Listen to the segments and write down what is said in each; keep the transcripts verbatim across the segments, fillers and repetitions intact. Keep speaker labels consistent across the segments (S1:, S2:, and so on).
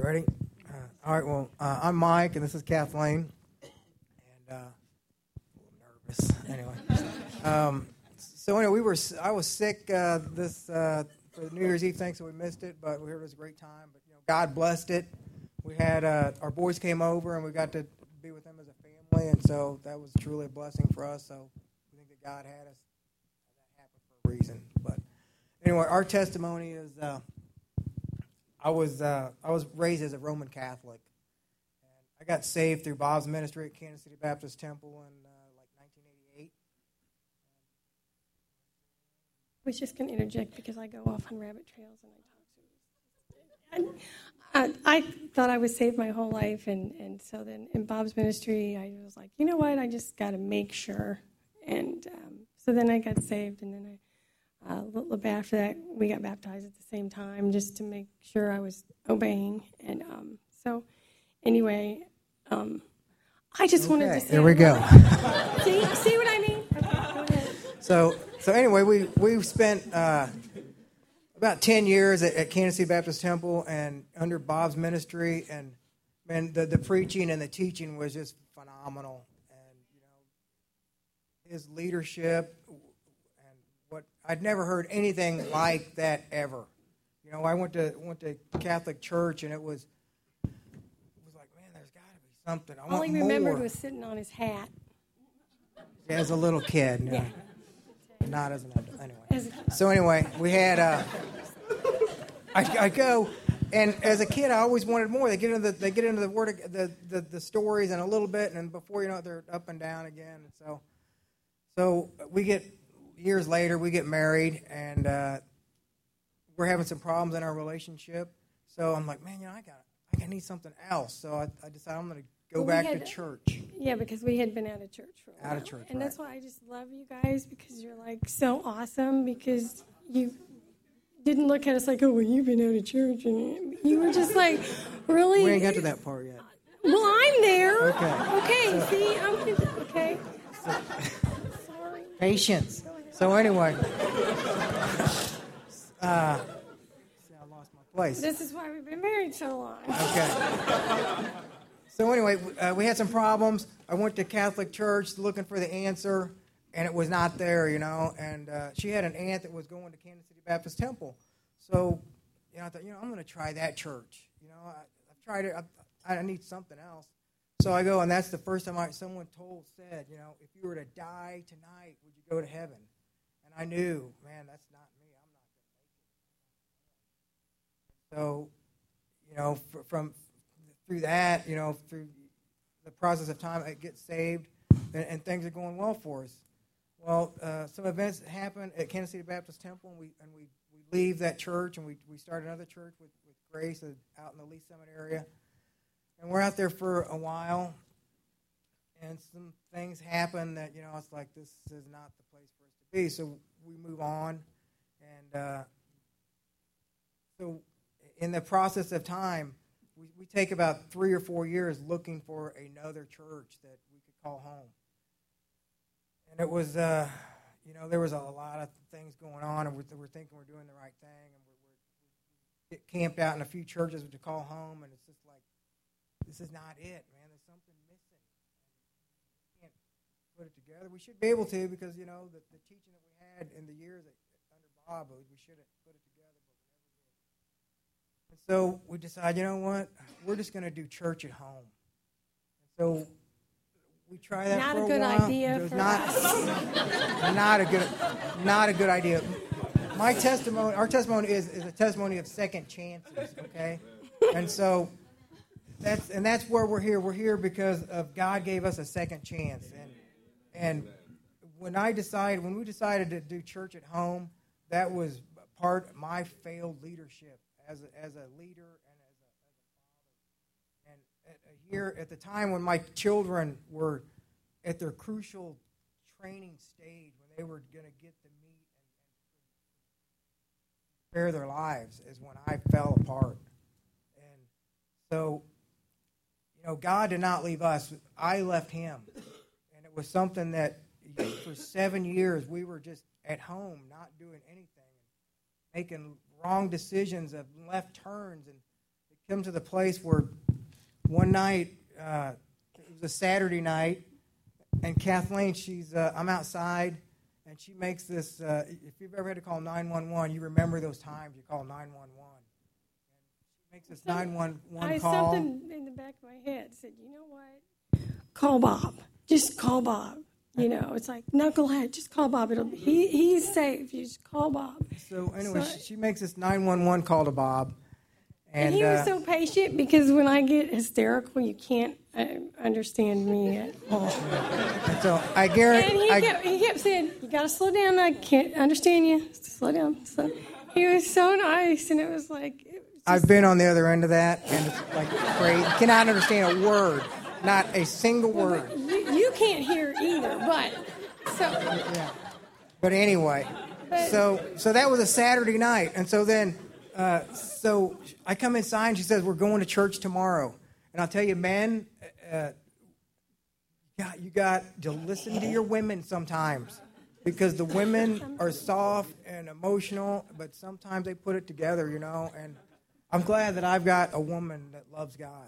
S1: ready? Uh, all right, well, uh, I'm Mike, and this is Kathleen. And uh, a little nervous, anyway. Um, so anyway, we were. I was sick uh, this uh, for New Year's Eve thing, so we missed it. But we heard it was a great time. But you know, God blessed it. We had uh, our boys came over, and we got to be with them as a family, and so that was truly a blessing for us. So we think that God had us. That happened for a reason. But anyway, our testimony is. Uh, I was uh, I was raised as a Roman Catholic, and I got saved through Bob's ministry at Kansas City Baptist Temple in uh, like nineteen eighty-eight.
S2: I was just going to interject because I go off on rabbit trails and I talk to and I, I thought I was saved my whole life, and, and so then in Bob's ministry, I was like, you know what, I just got to make sure, and um, so then I got saved, and then I. Uh, a little bit after that, we got baptized at the same time just to make sure I was obeying. And um, so, anyway, um, I just
S1: okay,
S2: wanted to say...
S1: There we go.
S2: see, see what I mean? Okay, go ahead.
S1: So, so anyway, we, we spent uh, about ten years at, at Kansas City Baptist Temple and under Bob's ministry, and man, the, the preaching and the teaching was just phenomenal. And, you know, his leadership... What I'd never heard anything like that ever. You know, I went to went to Catholic church, and it was it was like, man, there's got to be something. I
S2: All
S1: want
S2: he remembered
S1: more.
S2: was sitting on his hat.
S1: As a little kid, no.
S2: Yeah.
S1: Not as an adult. Anyway.
S2: As a
S1: So anyway, we had. Uh, I, I go, and as a kid, I always wanted more. They get into the they get into the word of, the, the the stories and a little bit, and before you know it, they're up and down again. And so, so we get. Years later, we get married, and uh, we're having some problems in our relationship. So I'm like, man, you know, I got, I got need something else. So I, I decided I'm going to go
S2: well,
S1: back
S2: had,
S1: to church.
S2: Yeah, because we had been out of church for a while.
S1: Out of church,
S2: and
S1: right.
S2: that's why I just love you guys, because you're like so awesome. Because you didn't look at us like, oh, well, you've been out of church, and you were just like, really.
S1: We ain't got to that part yet.
S2: Well, I'm there.
S1: Okay.
S2: Okay.
S1: So,
S2: see, I'm okay.
S1: So,
S2: Sorry.
S1: Patience. So anyway, uh, see, I lost my place.
S2: This is why we've been married so long.
S1: Okay. So anyway, uh, we had some problems. I went to Catholic church looking for the answer, and it was not there, you know. And uh, she had an aunt that was going to Kansas City Baptist Temple. So, you know, I thought, you know, I'm going to try that church. You know, I, I've tried it. I, I need something else. So I go, and that's the first time I, someone told, said, you know, if you were to die tonight, would you go to heaven? And I knew, man, that's not me. I'm not going to make it. So, you know, f- from through that, you know, through the process of time, I get saved, and, and things are going well for us. Well, uh, some events happen at Kansas City Baptist Temple, and we and we, we leave that church, and we, we start another church with, with Grace out in the Lee Summit area. And we're out there for a while, and some things happen that, you know, it's like, this is not the place for us to be. So we move on, and uh, so in the process of time, we, we take about three or four years looking for another church that we could call home. And it was, uh, you know, there was a lot of things going on, and we're, we're thinking we're doing the right thing, and we're, we're, we get camped out in a few churches to call home, and it's just like, this is not it, man. There's something missing. We can't put it together. We should be able to, because, you know, the, the teaching that we had in the years that, under Bob, we should have put it together, but we never did. And so we decided, you know what? We're just going to do church at home. And so we try that
S2: not
S1: for a,
S2: a good
S1: while.
S2: idea
S1: It was
S2: for
S1: not,
S2: us.
S1: not a good, not a good idea. My testimony, our testimony is, is a testimony of second chances, okay? And so that's and that's where we're here. We're here because of God gave us a second chance. And and when I decided, when we decided to do church at home, that was part of my failed leadership as a, as a leader and as a, as a father. And at, here at the time when my children were at their crucial training stage, when they were going to get the meat and, and prepare their lives, is when I fell apart. And so, you know, God did not leave us. I left him. And it was something that for seven years we were just at home, not doing anything, making wrong decisions of left turns, and the come to the place where one night, uh, it was a Saturday night, and Kathleen, she's uh, I'm outside, and she makes this, uh, if you've ever had to call nine one one, you remember those times you call nine one one. She makes this nine one one
S2: I,
S1: call.
S2: Something in the back of my head said, you know what? Call Bob. Just call Bob. You know, it's like, knucklehead, just call Bob. It'll be, he, he's safe. You just call Bob.
S1: So anyway,
S2: So-
S1: she, she makes this nine one one call to Bob.
S2: And,
S1: And,
S2: he was
S1: uh,
S2: so patient because when I get hysterical, you can't uh, understand me at all.
S1: and so I guarantee.
S2: And he
S1: I,
S2: kept, he kept saying, you got to slow down. I can't understand you. Slow down. So he was so nice, and it was like... It was just,
S1: I've been on the other end of that, and it's like crazy. Cannot understand a word, not a single word.
S2: you, you can't hear either, but... so
S1: Yeah. But anyway,
S2: But-
S1: so so that was a Saturday night, and so then, uh, so I come inside, and she says, we're going to church tomorrow. And I'll tell you, men, uh, yeah, you got to listen to your women sometimes, because the women are soft and emotional, but sometimes they put it together, you know. And I'm glad that I've got a woman that loves God.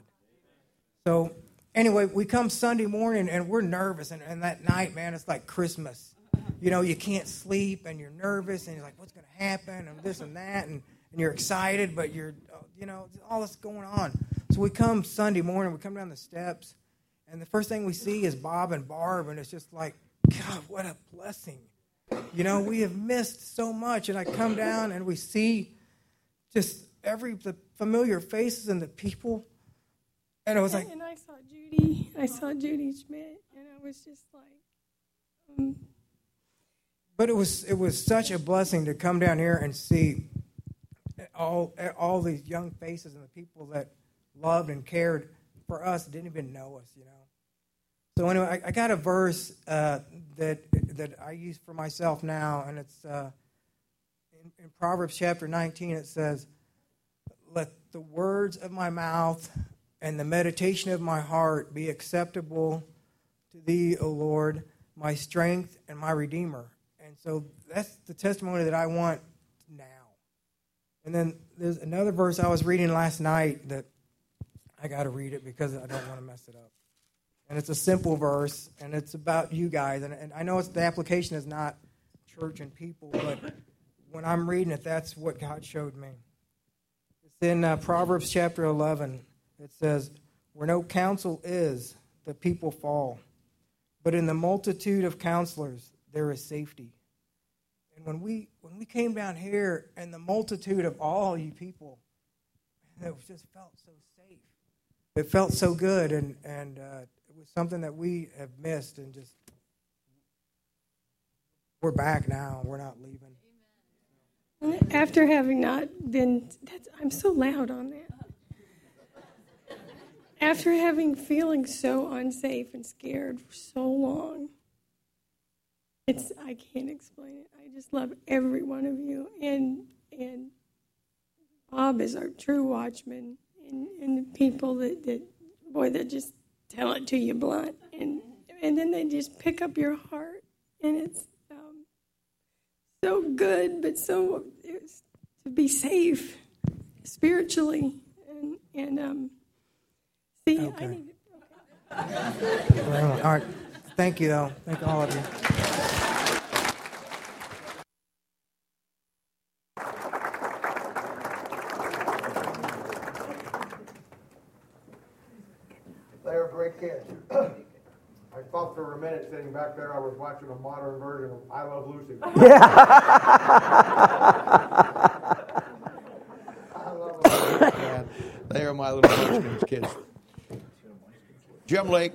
S1: So anyway, we come Sunday morning, and we're nervous, and, and that night, man, it's like Christmas. You know, you can't sleep, and you're nervous, and you're like, what's going to happen, and this and that, and, and you're excited, but you're, you know, all this going on. So we come Sunday morning, we come down the steps, and the first thing we see is Bob and Barb, and it's just like, God, what a blessing. You know, we have missed so much, and I come down, and we see just every, the familiar faces and the people, and it was like...
S2: And I saw Judy. I saw Judy Schmidt, and I was just like... Um,
S1: But it was it was such a blessing to come down here and see all all these young faces and the people that loved and cared for us, didn't even know us, you know. So anyway, I, I got a verse uh, that that I use for myself now, and it's uh, in, in Proverbs chapter nineteen. It says, "Let the words of my mouth and the meditation of my heart be acceptable to thee, O Lord, my strength and my Redeemer." And so that's the testimony that I want now. And then there's another verse I was reading last night that I got to read it because I don't want to mess it up. And it's a simple verse, and it's about you guys. And, and I know it's, the application is not church and people, but when I'm reading it, that's what God showed me. It's in uh, Proverbs chapter eleven. It says, "Where no counsel is, the people fall. But in the multitude of counselors, there is safety." And when we when we came down here, and the multitude of all you people, it just felt so safe. It felt so good, and and uh, it was something that we have missed, and just we're back now. We're not leaving.
S2: After having not been, that's, I'm so loud on that. After having feeling so unsafe and scared for so long. It's I can't explain it. I just love every one of you, and and Bob is our true watchman, and, and the people that, that boy that just tell it to you blunt, and and then they just pick up your heart, and it's um, so good, but so it's, to be safe spiritually, and and um, see,
S1: Okay.
S2: I need. Okay.
S1: All right. Thank you, though. Thank all of you.
S3: They were great kids. I thought for a minute sitting back there I was watching a modern version of I Love Lucy. Yeah. I love them. Man, they are my little Munchkins kids. Jim Lake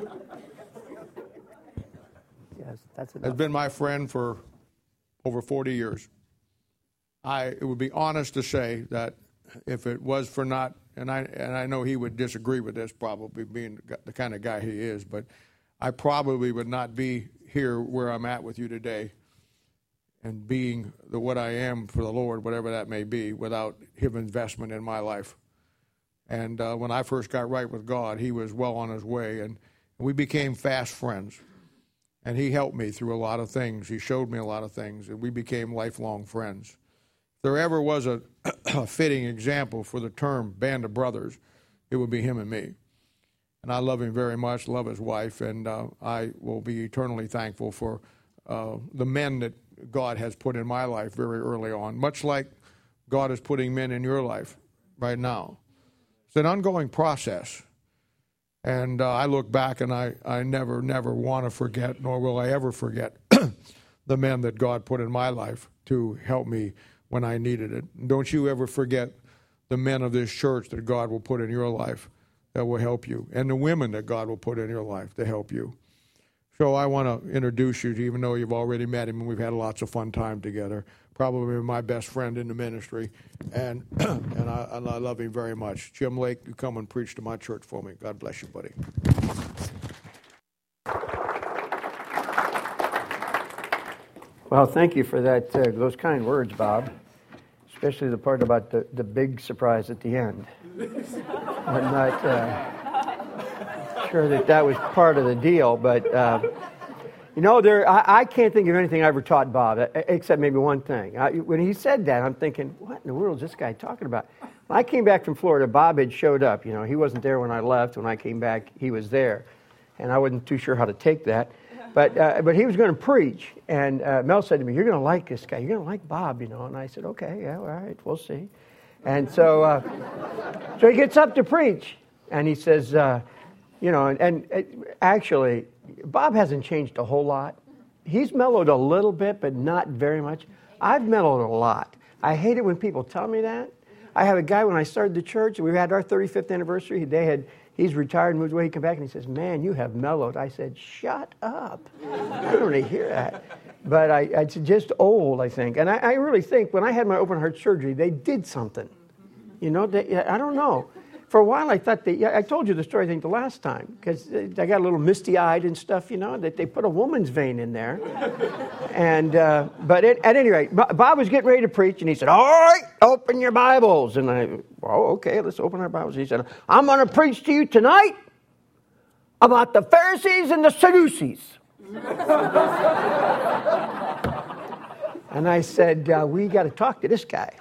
S4: Yes, that's
S3: has
S4: enough.
S3: been my friend for over forty years. I it would be honest to say that if it was for not, and I and I know he would disagree with this, probably being the kind of guy he is, but I probably would not be here where I'm at with you today, and being the what I am for the Lord, whatever that may be, without his investment in my life. And uh, when I first got right with God, he was well on his way, and we became fast friends. And he helped me through a lot of things. He showed me a lot of things, and we became lifelong friends. there ever was a, a fitting example for the term band of brothers, it would be him and me. And I love him very much, love his wife, and uh, I will be eternally thankful for uh, the men that God has put in my life very early on, much like God is putting men in your life right now. It's an ongoing process. And uh, I look back and I, I never, never want to forget, nor will I ever forget, the men that God put in my life to help me when I needed it. And don't you ever forget the men of this church that God will put in your life that will help you, and the women that God will put in your life to help you. So I want to introduce you to, even though you've already met him and we've had lots of fun time together, probably my best friend in the ministry, and and, I, and I love him very much. Jim Lake, you come and preach to my church for me. God bless you, buddy.
S4: Well, thank you for that. Uh, those kind words, Bob. Especially the part about the, the big surprise at the end. I'm not uh, sure that that was part of the deal, but uh, you know, there. I, I can't think of anything I ever taught Bob except maybe one thing. I, when he said that, I'm thinking, what in the world is this guy talking about? When I came back from Florida, Bob had showed up. You know, he wasn't there when I left. When I came back, he was there, and I wasn't too sure how to take that. But uh, but he was going to preach, and uh, Mel said to me, "You're going to like this guy. You're going to like Bob, you know." And I said, "Okay, yeah, all right, we'll see." And so uh, so he gets up to preach, and he says, uh, "You know," and, and uh, actually, Bob hasn't changed a whole lot. He's mellowed a little bit, but not very much. I've mellowed a lot. I hate it when people tell me that. I had a guy when I started the church. We had our thirty-fifth anniversary. They had. He's retired, moved away. He came back and he says, "Man, you have mellowed." I said, "Shut up." I don't want to hear that. But I, it's just old, I think. And I, I really think when I had my open heart surgery, they did something. You know, they, I don't know. For a while, I thought they, I told you the story, I think, the last time, because I got a little misty-eyed and stuff, you know, that they put a woman's vein in there. And, uh, but it, at any rate, Bob was getting ready to preach, and he said, "All right, open your Bibles." And I, "Oh, okay, let's open our Bibles." He said, "I'm going to preach to you tonight about the Pharisees and the Sadducees." And I said, uh, "We got to talk to this guy."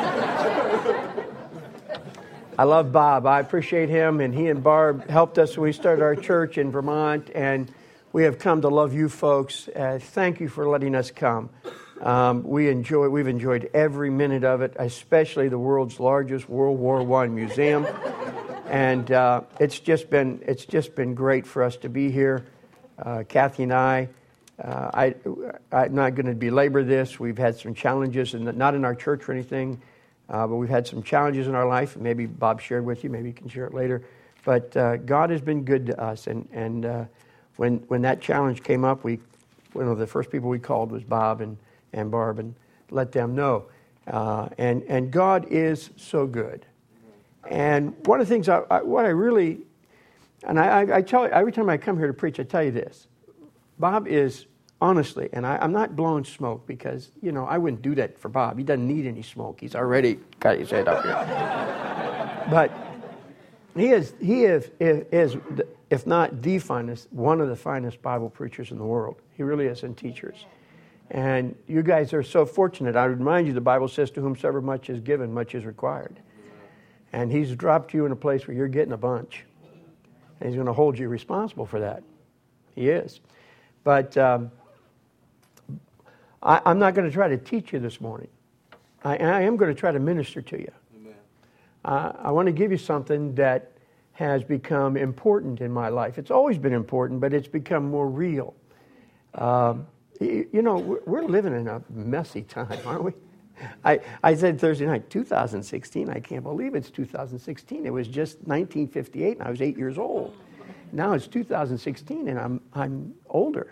S4: I love Bob. I appreciate him, and he and Barb helped us when we started our church in Vermont, and we have come to love you folks. Uh, thank you for letting us come. Um, we enjoy. We've enjoyed every minute of it, especially the world's largest World War One museum, and uh, it's just been it's just been great for us to be here. Uh, Kathy and I. Uh, I I'm not going to belabor this. We've had some challenges, and not in our church or anything. Uh, but we've had some challenges in our life. Maybe Bob shared with you. Maybe you can share it later. But uh, God has been good to us. And and uh, when when that challenge came up, we one of the first people we called was Bob and, and Barb, and let them know. Uh, and and God is so good. And one of the things I, I what I really and I, I, I tell every time I come here to preach, I tell you this: Bob is. Honestly, and I, I'm not blowing smoke because, you know, I wouldn't do that for Bob. He doesn't need any smoke. He's already got his head up here. But he is, he is, is, if not the finest, one of the finest Bible preachers in the world. He really is, and teachers. And you guys are so fortunate. I would remind you, the Bible says, "To whomsoever much is given, much is required." And he's dropped you in a place where you're getting a bunch. And he's going to hold you responsible for that. He is. But um, I, I'm not going to try to teach you this morning. I, I am going to try to minister to you. Uh, I want to give you something that has become important in my life. It's always been important, but it's become more real. Um, you, you know, we're, we're living in a messy time, aren't we? I, I said Thursday night, two thousand sixteen, I can't believe it's two thousand sixteen. It was just nineteen fifty-eight, and I was eight years old. Now it's two thousand sixteen, and I'm I'm older.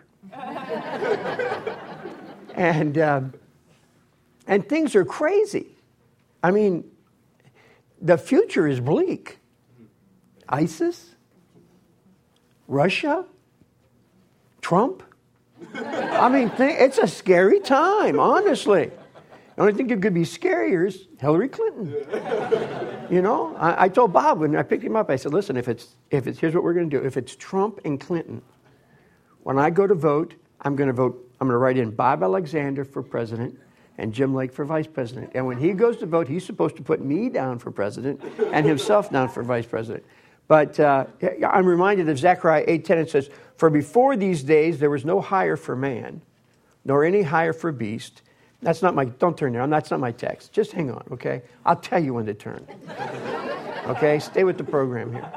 S4: and um, and things are crazy. I mean, the future is bleak. ISIS, Russia, Trump. I mean, th- it's a scary time, honestly. The only thing that could be scarier is Hillary Clinton. You know, I, I told Bob when I picked him up, I said, "Listen, if it's if it's here's what we're going to do. If it's Trump and Clinton, when I go to vote, I'm going to vote. I'm going to write in Bob Alexander for president, and Jim Lake for vice president. And when he goes to vote, he's supposed to put me down for president and himself down for vice president. But uh, I'm reminded of Zechariah eight ten. It says, "For before these days there was no hire for man, nor any hire for beast." That's not my, don't turn there. That's not my text. Just hang on, okay? I'll tell you when to turn. Okay? Stay with the program here.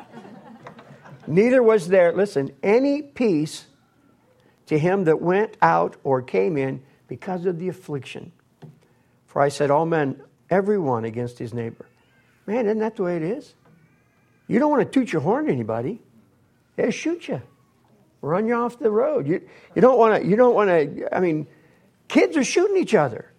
S4: "Neither was there," listen, "any peace to him that went out or came in because of the affliction. For I said, all men, every one against his neighbor." Man, isn't that the way it is? You don't want to toot your horn at anybody. They'll shoot you. Run you off the road. You, you don't want to, you don't want to, I mean, kids are shooting each other.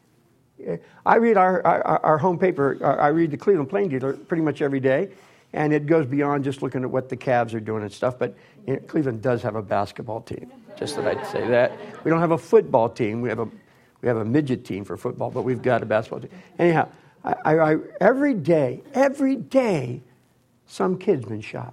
S4: I read our, our, our home paper, I read the Cleveland Plain Dealer pretty much every day, and it goes beyond just looking at what the Cavs are doing and stuff, but you know, Cleveland does have a basketball team. Just that I'd say that. We don't have a football team. We have a we have a midget team for football, but we've got a basketball team. Anyhow, I, I, I, every day, every day, some kid's been shot.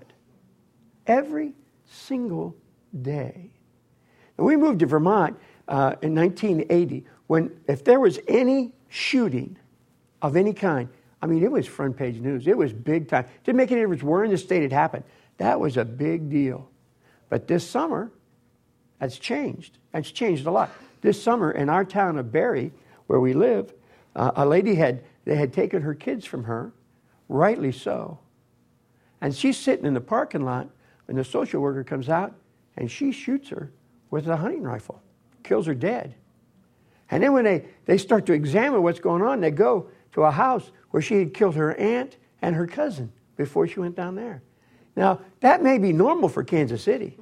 S4: Every single day. And we moved to Vermont uh, in nineteen eighty, when if there was any shooting of any kind, I mean, it was front page news. It was big time. Didn't make any difference where in the state it happened. That was a big deal. But this summer, that's changed. It's changed a lot. This summer, in our town of Barrie, where we live, uh, a lady had, they had taken her kids from her, rightly so. And she's sitting in the parking lot when the social worker comes out, and she shoots her with a hunting rifle, kills her dead. And then when they, they start to examine what's going on, they go to a house where she had killed her aunt and her cousin before she went down there. Now, that may be normal for Kansas City,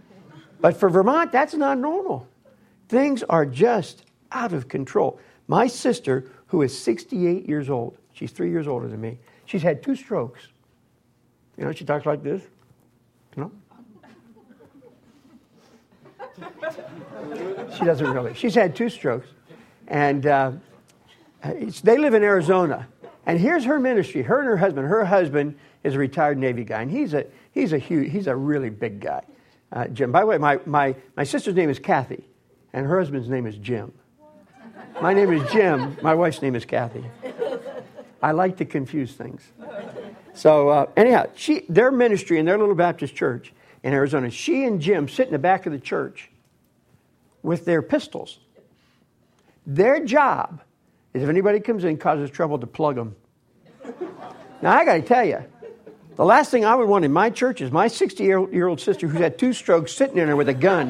S4: but for Vermont, that's not normal. Things are just out of control. My sister, who is sixty-eight years old, she's three years older than me, she's had two strokes. You know, she talks like this, you know? She doesn't really. She's had two strokes. And uh, they live in Arizona. And here's her ministry. Her and her husband. Her husband is a retired Navy guy. And he's a he's a huge, he's a really big guy. Uh, Jim. By the way, my, my, my sister's name is Kathy. And her husband's name is Jim. My name is Jim. My wife's name is Kathy. I like to confuse things. So uh, anyhow, she, their ministry in their little Baptist church in Arizona, she and Jim sit in the back of the church with their pistols. Their job is if anybody comes in and causes trouble to plug them. Now, I got to tell you, the last thing I would want in my church is my sixty-year-old sister who's had two strokes sitting in there with a gun.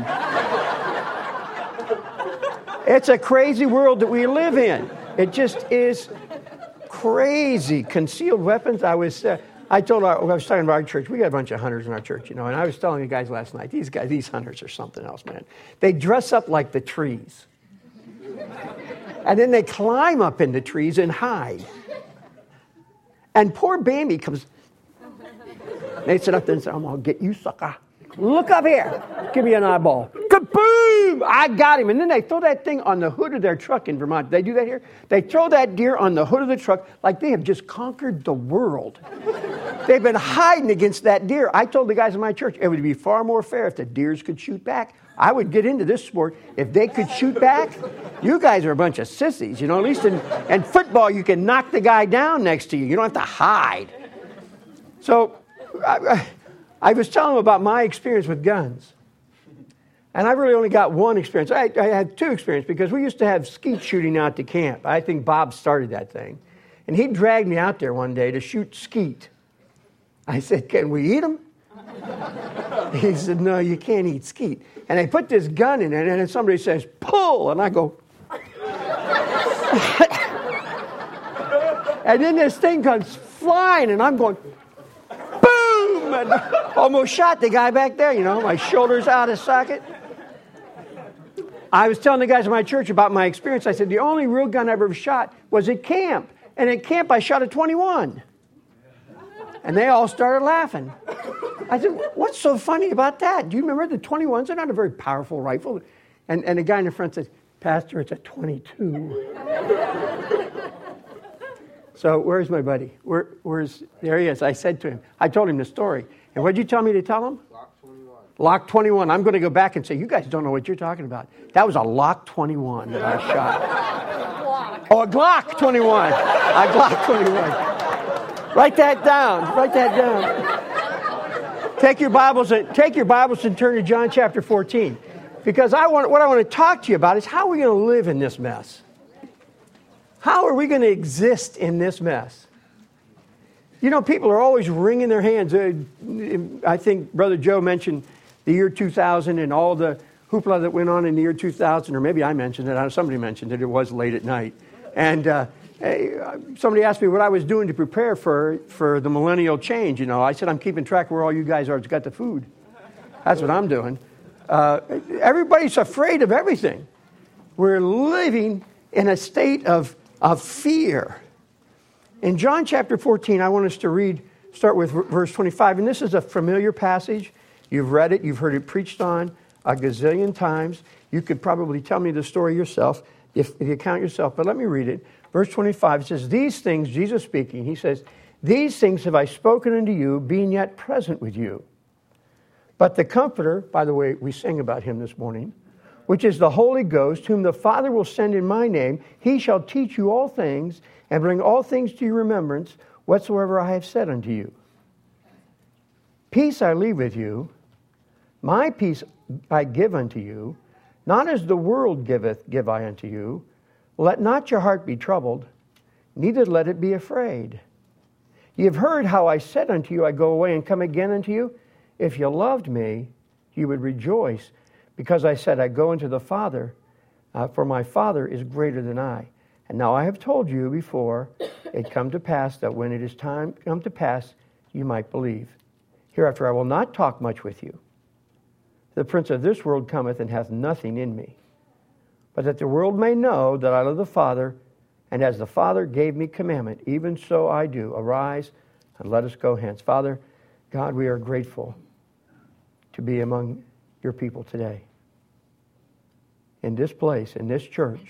S4: It's a crazy world that we live in. It just is crazy. Concealed weapons. I was, uh, I told our, I was talking about our church. We got a bunch of hunters in our church, you know, and I was telling the guys last night, these guys, these hunters are something else, man. They dress up like the trees. And then they climb up in the trees and hide. And poor Bambi comes. They sit up there and say, I'm going to get you, sucker. Look up here. Give me an eyeball. Kaboom! I got him. And then they throw that thing on the hood of their truck in Vermont. They do that here. They throw that deer on the hood of the truck like they have just conquered the world. They've been hiding against that deer. I told the guys in my church it would be far more fair if the deers could shoot back. I would get into this sport if they could shoot back. You guys are a bunch of sissies. You know, at least in, in football, you can knock the guy down next to you. You don't have to hide. So I, I, I was telling them about my experience with guns. And I really only got one experience. I, I had two experiences because we used to have skeet shooting out to camp. I think Bob started that thing. And he dragged me out there one day to shoot skeet. I said, can we eat them? He said, no, you can't eat skeet. And they put this gun in it, and then somebody says, pull, and I go. And then this thing comes flying, and I'm going, boom, and almost shot the guy back there, you know, my shoulder's out of socket. I was telling the guys in my church about my experience. I said, the only real gun I ever shot was at camp. And at camp, I shot a twenty-one. And they all started laughing. I said, what's so funny about that? Do you remember the twenty-ones are not a very powerful rifle? And, and the guy in the front says, Pastor, it's a twenty-two. So where's my buddy? Where, where's, there he is. I said to him, I told him the story. And what did you tell me to tell him?
S5: Lock twenty-one.
S4: Lock twenty-one. I'm going to go back and say, you guys don't know what you're talking about. That was a Lock twenty-one that I shot. Oh, a Glock twenty-one. A Glock twenty-one. Write that down. Write that down. Take your Bibles and take your Bibles and turn to John chapter fourteen. Because I want what I want to talk to you about is how are we going to live in this mess? How are we going to exist in this mess? You know, people are always wringing their hands. Uh, I think Brother Joe mentioned the year two thousand and all the hoopla that went on in the year two thousand, or maybe I mentioned it. Somebody mentioned it. It was late at night. And uh, somebody asked me what I was doing to prepare for, for the millennial change. You know, I said, I'm keeping track where all you guys are. It's got the food. That's what I'm doing. Uh, everybody's afraid of everything. We're living in a state of, of fear. In John chapter fourteen, I want us to read, start with verse twenty-five. And this is a familiar passage. You've read it. You've heard it preached on a gazillion times. You could probably tell me the story yourself, if, if you count yourself. But let me read it. Verse twenty-five says, these things, Jesus speaking, he says, these things have I spoken unto you, being yet present with you. But the Comforter, by the way, we sang about him this morning, which is the Holy Ghost, whom the Father will send in my name, he shall teach you all things, and bring all things to your remembrance, whatsoever I have said unto you. Peace I leave with you, my peace I give unto you, not as the world giveth, give I unto you. Let not your heart be troubled, neither let it be afraid. Ye have heard how I said unto you, I go away and come again unto you. If you loved me, you would rejoice, because I said, I go unto the Father, uh, for my Father is greater than I. And now I have told you before, it come to pass that when it is time come to pass, you might believe. Hereafter I will not talk much with you. The prince of this world cometh and hath nothing in me. But that the world may know that I love the Father, and as the Father gave me commandment, even so I do. Arise and let us go hence. Father, God, we are grateful to be among your people today. In this place, in this church,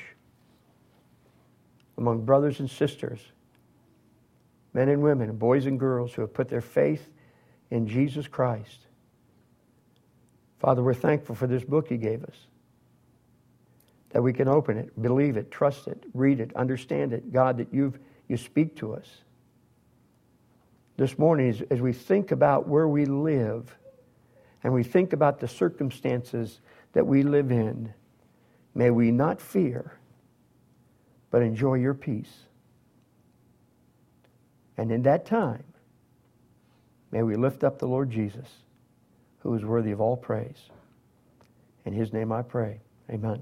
S4: among brothers and sisters, men and women, boys and girls who have put their faith in Jesus Christ. Father, we're thankful for this book you gave us, that we can open it, believe it, trust it, read it, understand it. God, that you've, you speak to us. This morning, as, as we think about where we live, and we think about the circumstances that we live in, may we not fear, but enjoy your peace. And in that time, may we lift up the Lord Jesus, who is worthy of all praise. In his name I pray. Amen.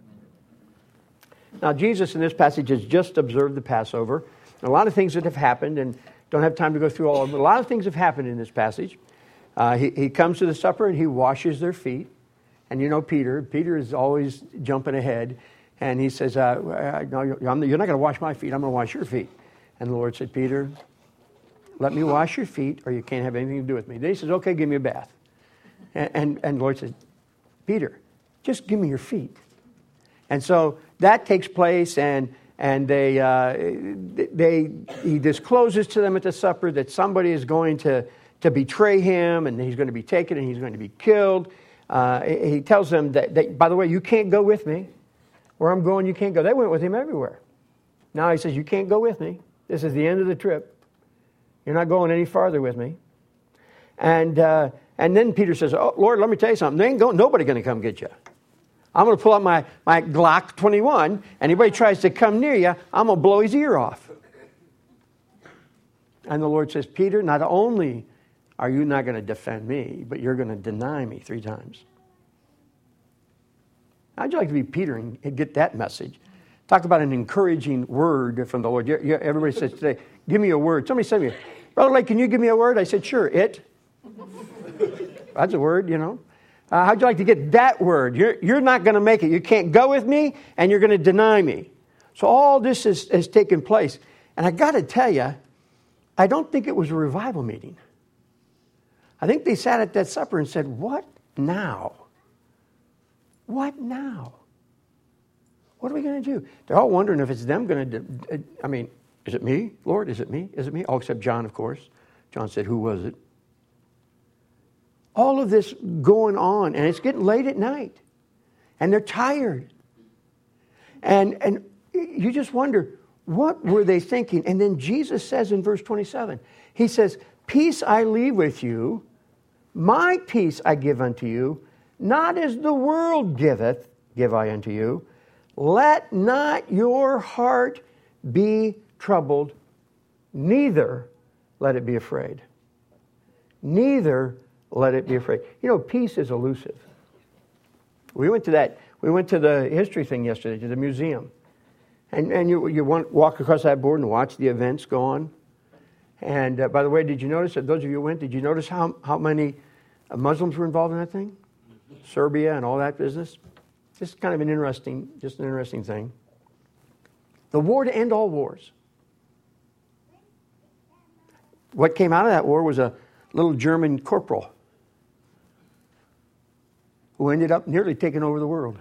S4: Now, Jesus in this passage has just observed the Passover. A lot of things that have happened, and don't have time to go through all of them, but a lot of things have happened in this passage. Uh, he, he comes to the supper and he washes their feet. And you know Peter. Peter is always jumping ahead. And he says, uh, no, you're not going to wash my feet. I'm going to wash your feet. And the Lord said, Peter, let me wash your feet or you can't have anything to do with me. Then he says, okay, give me a bath. And, and, and the Lord said, Peter, just give me your feet. And so that takes place, and and they uh, they he discloses to them at the supper that somebody is going to, to betray him, and he's going to be taken, and he's going to be killed. Uh, he tells them that, that, by the way, you can't go with me. Where I'm going, you can't go. They went with him everywhere. Now he says, you can't go with me. This is the end of the trip. You're not going any farther with me. And uh, and then Peter says, oh, Lord, let me tell you something. There ain't go, nobody going to come get you. I'm going to pull out my, my Glock twenty-one. Anybody tries to come near you, I'm going to blow his ear off. And the Lord says, Peter, not only are you not going to defend me, but you're going to deny me three times. How'd you like to be Peter and get that message? Talk about an encouraging word from the Lord. Everybody says today, give me a word. Somebody said to me, Brother Lake, can you give me a word? I said, sure, it. That's a word, you know. Uh, how'd you like to get that word? You're, you're not going to make it. You can't go with me, and you're going to deny me. So all this is, has taken place. And I got to tell you, I don't think it was a revival meeting. I think they sat at that supper and said, what now? What now? What are we going to do? They're all wondering if it's them going to do. I mean, is it me, Lord? Is it me? Is it me? All except John, of course. John said, who was it? All of this going on, and it's getting late at night. And they're tired. And and you just wonder, what were they thinking? And then Jesus says in verse twenty-seven, he says, peace I leave with you, my peace I give unto you, not as the world giveth, give I unto you. Let not your heart be troubled, neither let it be afraid. Neither let it be afraid. You know, peace is elusive. We went to that, we went to the history thing yesterday, to the museum. And, and you, you want, walk across that board and watch the events go on. And uh, by the way, did you notice, that those of you who went, did you notice how, how many Muslims were involved in that thing? Serbia and all that business. Just kind of an interesting, just an interesting thing. The war to end all wars. What came out of that war was a little German corporal who ended up nearly taking over the world.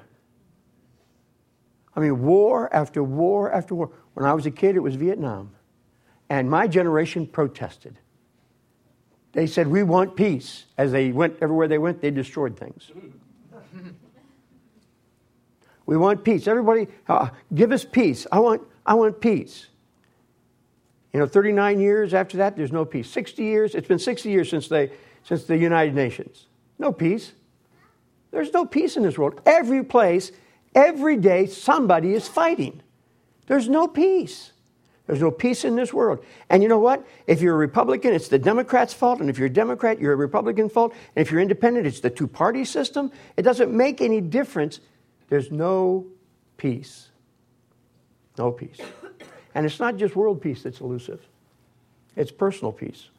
S4: I mean, war after war after war. When I was a kid, it was Vietnam. And my generation protested. They said, we want peace. As they went, everywhere they went, they destroyed things. We want peace. Everybody, uh, give us peace. I want, I want peace. You know, thirty-nine years after that, there's no peace. sixty years, it's been sixty years since they, since the United Nations. No peace. There's no peace in this world. Every place, every day, somebody is fighting. There's no peace. There's no peace in this world. And you know what? If you're a Republican, it's the Democrats' fault. And if you're a Democrat, you're a Republican fault. And if you're independent, it's the two-party system. It doesn't make any difference. There's no peace. No peace. And it's not just world peace that's elusive. It's personal peace.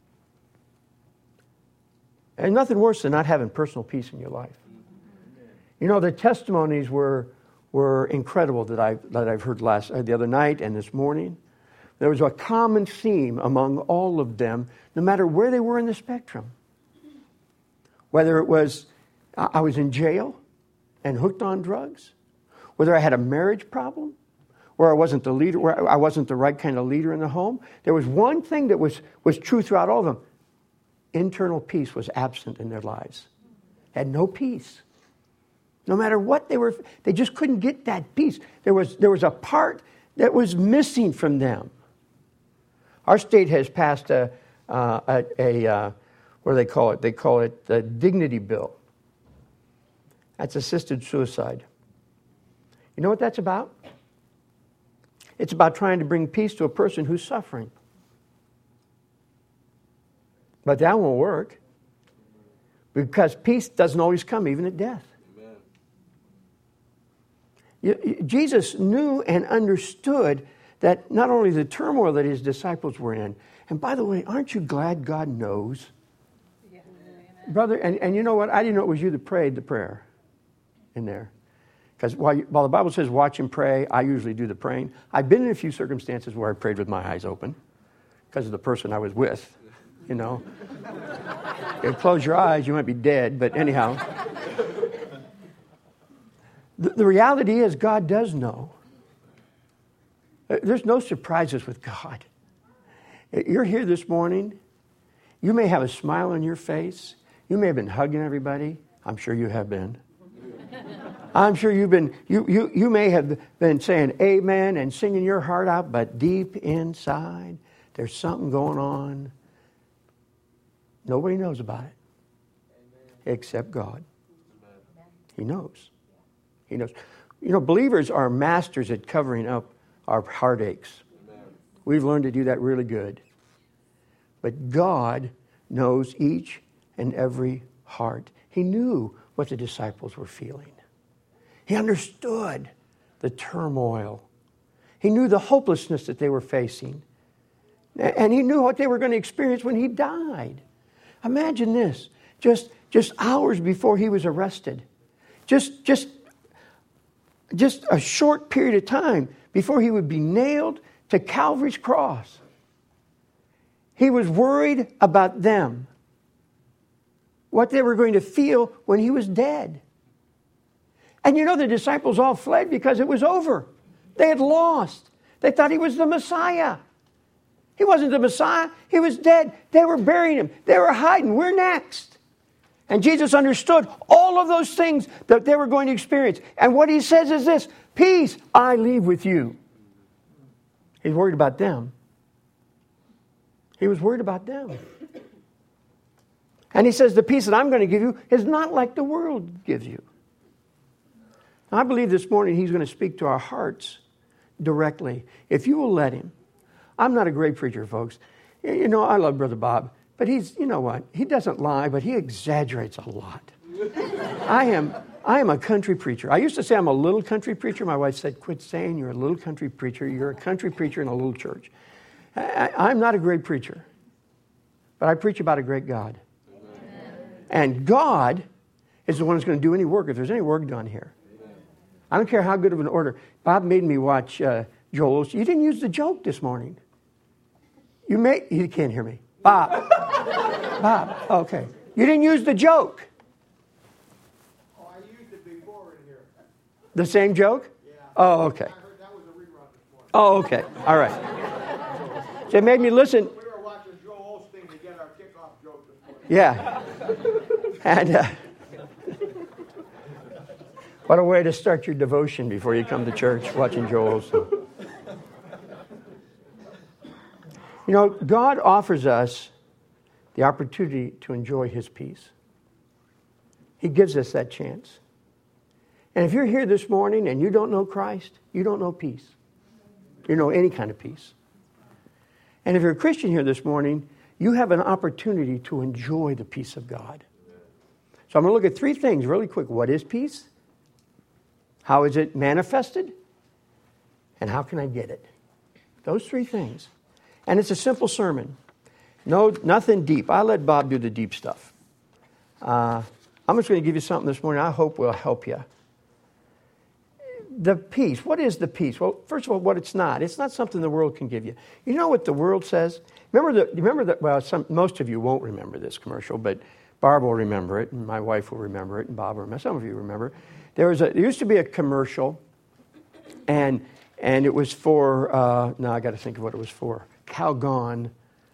S4: And nothing worse than not having personal peace in your life. You know, the testimonies were were incredible that I that I've heard last uh, the other night and this morning. There was a common theme among all of them, no matter where they were in the spectrum. Whether it was I was in jail and hooked on drugs, whether I had a marriage problem, where I wasn't the leader, where I wasn't the right kind of leader in the home, there was one thing that was was true throughout all of them. Internal peace was absent in their lives. Had no peace. No matter what they were, they just couldn't get that peace. There was, there was a part that was missing from them. Our state has passed a, uh, a, a uh, what do they call it? They call it the Dignity Bill. That's assisted suicide. You know what that's about? It's about trying to bring peace to a person who's suffering. But that won't work. Because peace doesn't always come even at death. Jesus knew and understood that not only the turmoil that his disciples were in, and by the way, aren't you glad God knows? Yeah. Brother, and, and you know what? I didn't know it was you that prayed the prayer in there. Because while, while the Bible says watch and pray, I usually do the praying. I've been in a few circumstances where I prayed with my eyes open because of the person I was with, you know. You close your eyes, you might be dead, but anyhow. The reality is God does know. There's no surprises with God. You're here this morning. You may have a smile on your face. You may have been hugging everybody. I'm sure you have been. I'm sure you've been, you, you, you may have been saying amen and singing your heart out, but deep inside, there's something going on. Nobody knows about it except God. He knows. He knows. You know, believers are masters at covering up our heartaches. Amen. We've learned to do that really good. But God knows each and every heart. He knew what the disciples were feeling. He understood the turmoil. He knew the hopelessness that they were facing. And he knew what they were going to experience when he died. Imagine this. Just, just hours before he was arrested. Just, just Just a short period of time before he would be nailed to Calvary's cross. He was worried about them. What they were going to feel when he was dead. And you know, the disciples all fled because it was over. They had lost. They thought he was the Messiah. He wasn't the Messiah. He was dead. They were burying him. They were hiding. We're next. And Jesus understood all of those things that they were going to experience. And what he says is this, peace I leave with you. He's worried about them. He was worried about them. And he says, the peace that I'm going to give you is not like the world gives you. Now, I believe this morning he's going to speak to our hearts directly, if you will let him. I'm not a great preacher, folks. You know, I love Brother Bob, but he's, you know what? He doesn't lie, but he exaggerates a lot. I am I am a country preacher. I used to say I'm a little country preacher. My wife said, quit saying you're a little country preacher. You're a country preacher in a little church. I, I'm not a great preacher, but I preach about a great God. Amen. And God is the one who's going to do any work, if there's any work done here. Amen. I don't care how good of an order. Bob made me watch uh, Joel. You didn't use the joke this morning. You made, you can't hear me. Bob. Bob, okay. You didn't use the joke.
S3: Oh, I used it before in here.
S4: The same joke?
S3: Yeah.
S4: Oh, okay.
S3: I heard that was a rerun this morning.
S4: Oh, okay. All right. So it made me listen.
S3: We were watching Joel Osteen to get our kickoff joke this morning.
S4: Yeah. And uh, what a way to start your devotion before you come to church, watching Joel Osteen. You know, God offers us the opportunity to enjoy his peace. He gives us that chance. And if you're here this morning and you don't know Christ, you don't know peace. You know any kind of peace. And if you're a Christian here this morning, you have an opportunity to enjoy the peace of God. So I'm going to look at three things really quick. What is peace? How is it manifested? And how can I get it? Those three things. And it's a simple sermon. No, nothing deep. I'll let Bob do the deep stuff. Uh, I'm just going to give you something this morning I hope will help you. The peace. What is the peace? Well, first of all, what it's not. It's not something the world can give you. You know what the world says? Remember the, remember that, well, some, most of you won't remember this commercial, but Barb will remember it, and my wife will remember it, and Bob will remember it. Some of you remember. There was a, there used to be a commercial, and and it was for, uh, now I got to think of what it was for. Calgon.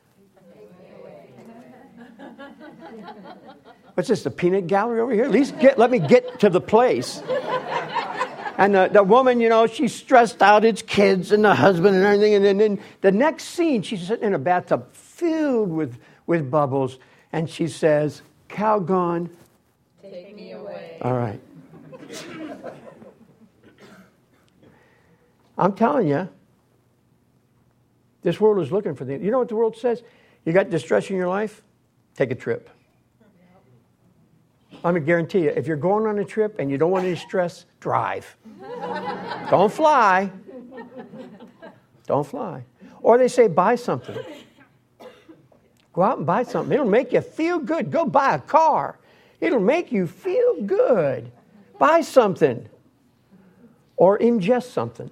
S4: What's this, the peanut gallery over here? At least get, let me get to the place. And the, the woman, you know, she's stressed out. It's kids and the husband and everything. And then, then the next scene, she's sitting in a bathtub filled with, with bubbles. And she says, Calgon.
S5: Take me away.
S4: All right. I'm telling you, this world is looking for things. You know what the world says? You got distress in your life? Take a trip. I'm going to guarantee you, if you're going on a trip and you don't want any stress, drive. Don't fly. Don't fly. Or they say, buy something. Go out and buy something. It'll make you feel good. Go buy a car. It'll make you feel good. Buy something. Or ingest something.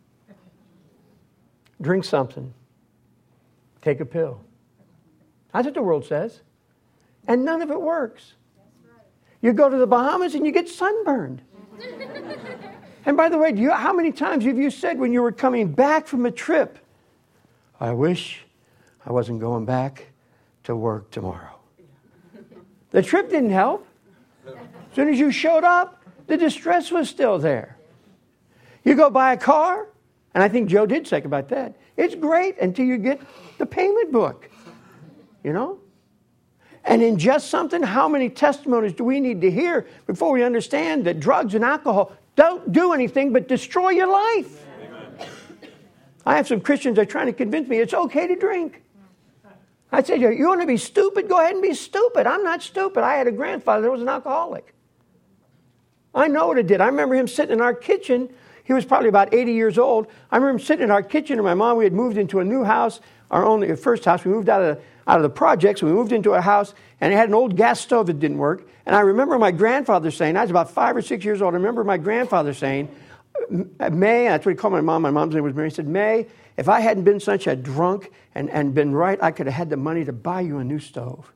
S4: Drink something. Take a pill. That's what the world says. And none of it works. You go to the Bahamas and you get sunburned. And by the way, do you, how many times have you said when you were coming back from a trip, I wish I wasn't going back to work tomorrow? The trip didn't help. As soon as you showed up, the distress was still there. You go buy a car, and I think Joe did say about that. It's great until you get the payment book, you know? And ingest something, how many testimonies do we need to hear before we understand that drugs and alcohol don't do anything but destroy your life? Amen. I have some Christians that are trying to convince me it's okay to drink. I said, you want to be stupid? Go ahead and be stupid. I'm not stupid. I had a grandfather that was an alcoholic. I know what it did. I remember him sitting in our kitchen. He was probably about eighty years old. I remember him sitting in our kitchen, and my mom, we had moved into a new house, our only first house. We moved out of the out of the projects. We moved into a house, and it had an old gas stove that didn't work. And I remember my grandfather saying, I was about five or six years old. I remember my grandfather saying, May, that's what he called my mom. My mom's name was Mary. He said, May, if I hadn't been such a drunk and, and been right, I could have had the money to buy you a new stove.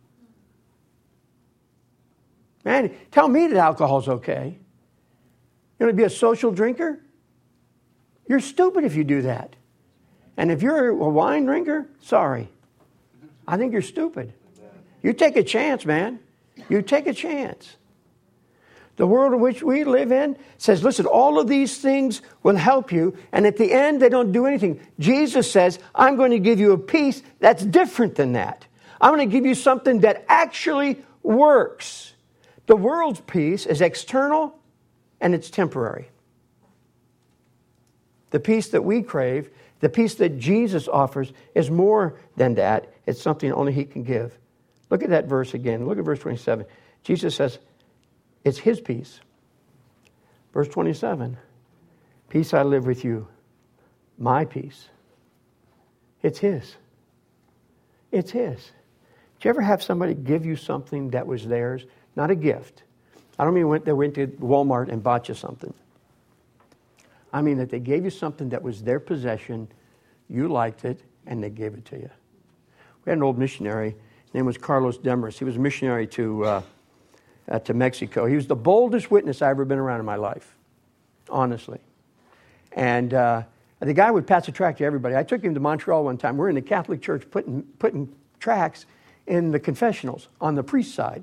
S4: Man, tell me that alcohol's okay. You want to be a social drinker? You're stupid if you do that. And if you're a wine drinker, sorry. I think you're stupid. You take a chance, man. You take a chance. The world in which we live in says, listen, all of these things will help you, and at the end, they don't do anything. Jesus says, I'm going to give you a peace that's different than that. I'm going to give you something that actually works. The world's peace is external, and it's temporary. The peace that we crave, the peace that Jesus offers, is more than that. It's something only He can give. Look at that verse again. Look at verse twenty-seven. Jesus says, it's His peace. Verse twenty-seven, peace I live with you, my peace. It's His. It's His. Did you ever have somebody give you something that was theirs? Not a gift. I don't mean they went to Walmart and bought you something. I mean that they gave you something that was their possession, you liked it, and they gave it to you. We had an old missionary. His name was Carlos Demers. He was a missionary to... Uh, Uh, to Mexico. He was the boldest witness I've ever been around in my life, honestly. And uh, the guy would pass a tract to everybody. I took him to Montreal one time. We're in the Catholic Church putting putting tracts in the confessionals on the priest side.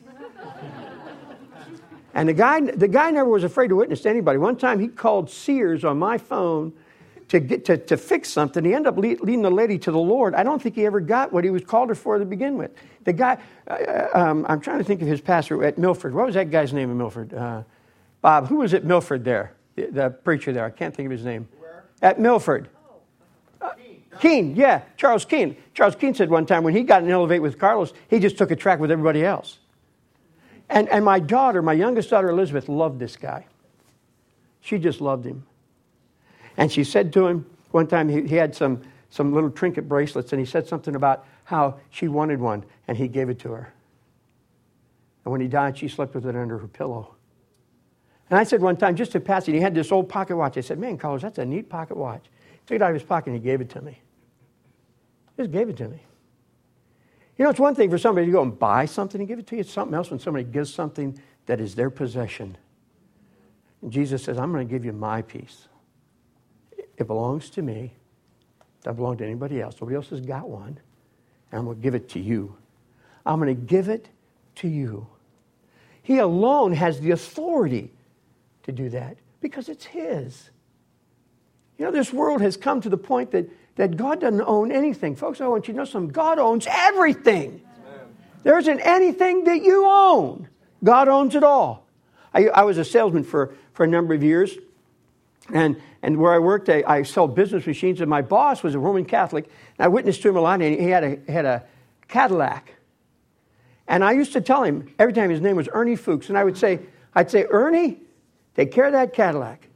S4: And the guy the guy never was afraid to witness to anybody. One time he called Sears on my phone to get to, to fix something. He ended up lead, leading the lady to the Lord. I don't think he ever got what he was called her for to begin with. The guy, uh, um, I'm trying to think of his pastor at Milford. What was that guy's name in Milford? Uh, Bob, who was at Milford there? The, the preacher there. I can't think of his name. Where? At Milford. Uh, Keene, yeah, Charles Keene. Charles Keene said one time when he got in an Elevate with Carlos, he just took a track with everybody else. And, and my daughter, my youngest daughter Elizabeth, loved this guy. She just loved him. And she said to him, one time he, he had some, some little trinket bracelets, and he said something about how she wanted one, and he gave it to her. And when he died, she slept with it under her pillow. And I said one time, just to pass it, he had this old pocket watch. I said, man, Carlos, that's a neat pocket watch. He took it out of his pocket and he gave it to me. He just gave it to me. You know, it's one thing for somebody to go and buy something and give it to you. It's something else when somebody gives something that is their possession. And Jesus says, I'm going to give you my peace. It belongs to me. It doesn't belong to anybody else. Nobody else has got one. And I'm going to give it to you. I'm going to give it to you. He alone has the authority to do that because it's His. You know, this world has come to the point that, that God doesn't own anything. Folks, I want you to know something. God owns everything. Amen. There isn't anything that you own. God owns it all. I, I was a salesman for, for a number of years. And and where I worked, I, I sold business machines, and my boss was a Roman Catholic. And I witnessed to him a lot, and he had a had a Cadillac. And I used to tell him every time his name was Ernie Fuchs, and I would say, I'd say, Ernie, take care of that Cadillac,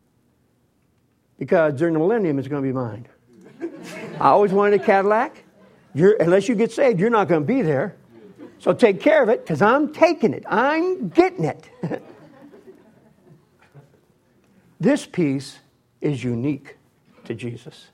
S4: because during the millennium it's going to be mine. I always wanted a Cadillac. You're, unless you get saved, you're not going to be there. So take care of it, because I'm taking it. I'm getting it. This peace is unique to Jesus.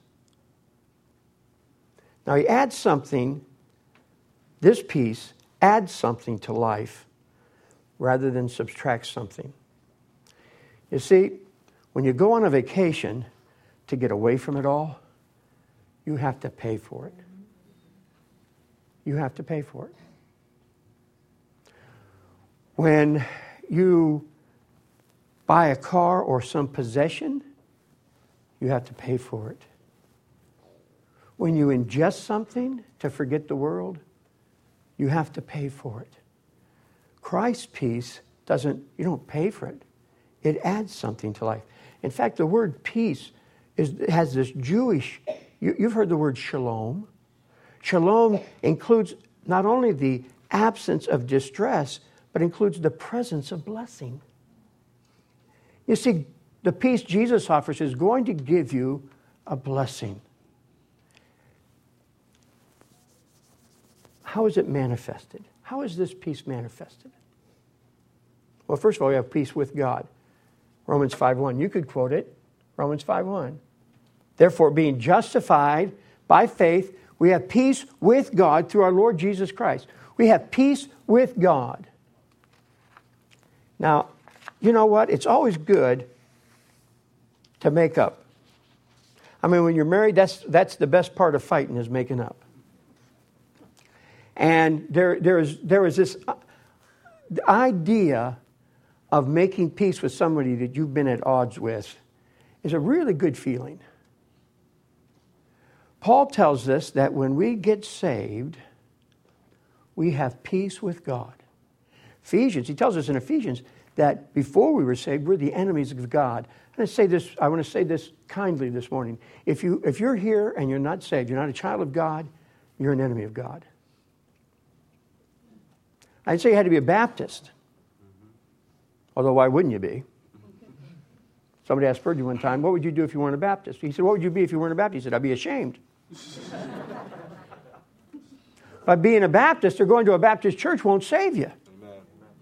S4: Now he adds something, this peace adds something to life rather than subtracts something. You see, when you go on a vacation to get away from it all, you have to pay for it. You have to pay for it. When you buy a car or some possession, you have to pay for it. When you ingest something to forget the world, you have to pay for it. Christ's peace doesn't, you don't pay for it. It adds something to life. In fact, the word peace is, has this Jewish, you, you've heard the word shalom. Shalom includes not only the absence of distress, but includes the presence of blessing. You see, the peace Jesus offers is going to give you a blessing. How is it manifested? How is this peace manifested? Well, first of all, we have peace with God. Romans five one. You could quote it. Romans five one. Therefore, being justified by faith, we have peace with God through our Lord Jesus Christ. We have peace with God. Now, you know what? It's always good to make up. I mean, when you're married, that's that's the best part of fighting is making up. And there there is there is this the idea of making peace with somebody that you've been at odds with is a really good feeling. Paul tells us that when we get saved, we have peace with God. Ephesians, he tells us in Ephesians that before we were saved, we're the enemies of God. And I say this, I want to say this kindly this morning. If you if you're here and you're not saved, you're not a child of God, you're an enemy of God. I'd say you had to be a Baptist. Although why wouldn't you be? Somebody asked Spurgeon one time, what would you do if you weren't a Baptist? He said, what would you be if you weren't a Baptist? He said, I'd be ashamed. But being a Baptist or going to a Baptist church won't save you. Amen.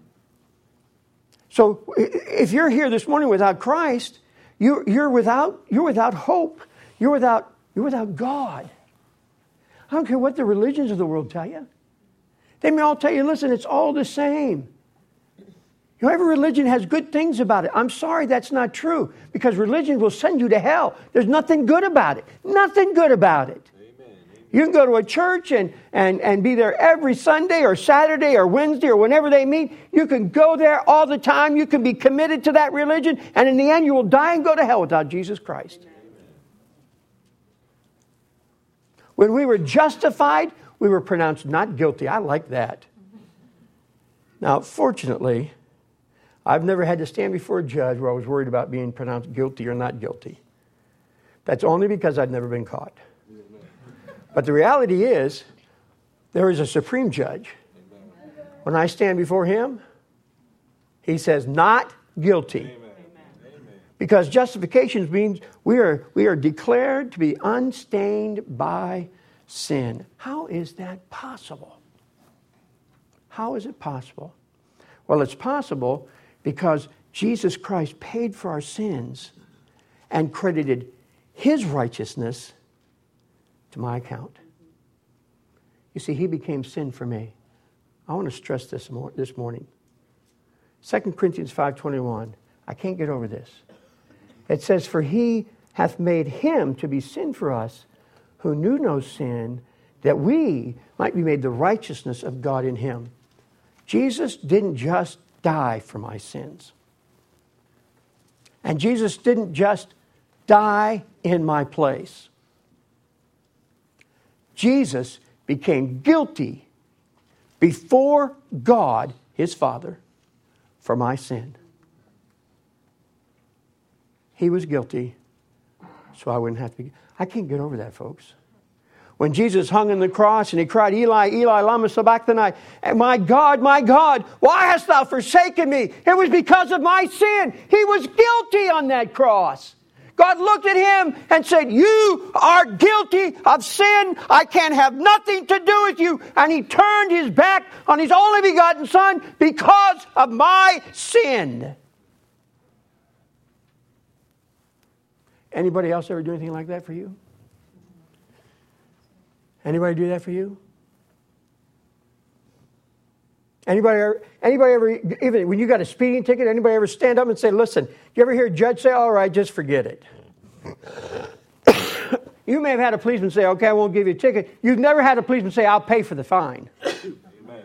S4: So if you're here this morning without Christ, you're, you're without you're without hope. You're without you're without God. I don't care what the religions of the world tell you. They may all tell you, listen, it's all the same. You know, every religion has good things about it. I'm sorry that's not true, because religion will send you to hell. There's nothing good about it. Nothing good about it. You can go to a church and, and, and be there every Sunday or Saturday or Wednesday or whenever they meet. You can go there all the time. You can be committed to that religion. And in the end, you will die and go to hell without Jesus Christ. Amen. When we were justified, we were pronounced not guilty. I like that. Now, fortunately, I've never had to stand before a judge where I was worried about being pronounced guilty or not guilty. That's only because I've never been caught. But the reality is, there is a supreme judge. When I stand before him, he says, not guilty. Amen. Because justification means we are, we are declared to be unstained by sin. How is that possible? How is it possible? Well, it's possible because Jesus Christ paid for our sins and credited his righteousness to my account. You see, he became sin for me. I want to stress this mor- this morning. Second Corinthians five twenty-one. I can't get over this. It says, for he hath made him to be sin for us, who knew no sin, that we might be made the righteousness of God in him. Jesus didn't just die for my sins. And Jesus didn't just die in my place. Jesus became guilty before God, his Father, for my sin. He was guilty, so I wouldn't have to be. I can't get over that, folks. When Jesus hung on the cross and he cried, Eli, Eli, lama sabachthani, and my God, my God, why hast thou forsaken me? It was because of my sin. He was guilty on that cross. God looked at him and said, you are guilty of sin. I can't have nothing to do with you. And he turned his back on his only begotten Son because of my sin. Anybody else ever do anything like that for you? Anybody do that for you? Anybody ever, anybody ever, even when you got a speeding ticket, anybody ever stand up and say, listen, you ever hear a judge say, all right, just forget it? You may have had a policeman say, okay, I won't give you a ticket. You've never had a policeman say, I'll pay for the fine. Amen.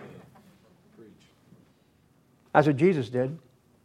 S4: That's what Jesus did.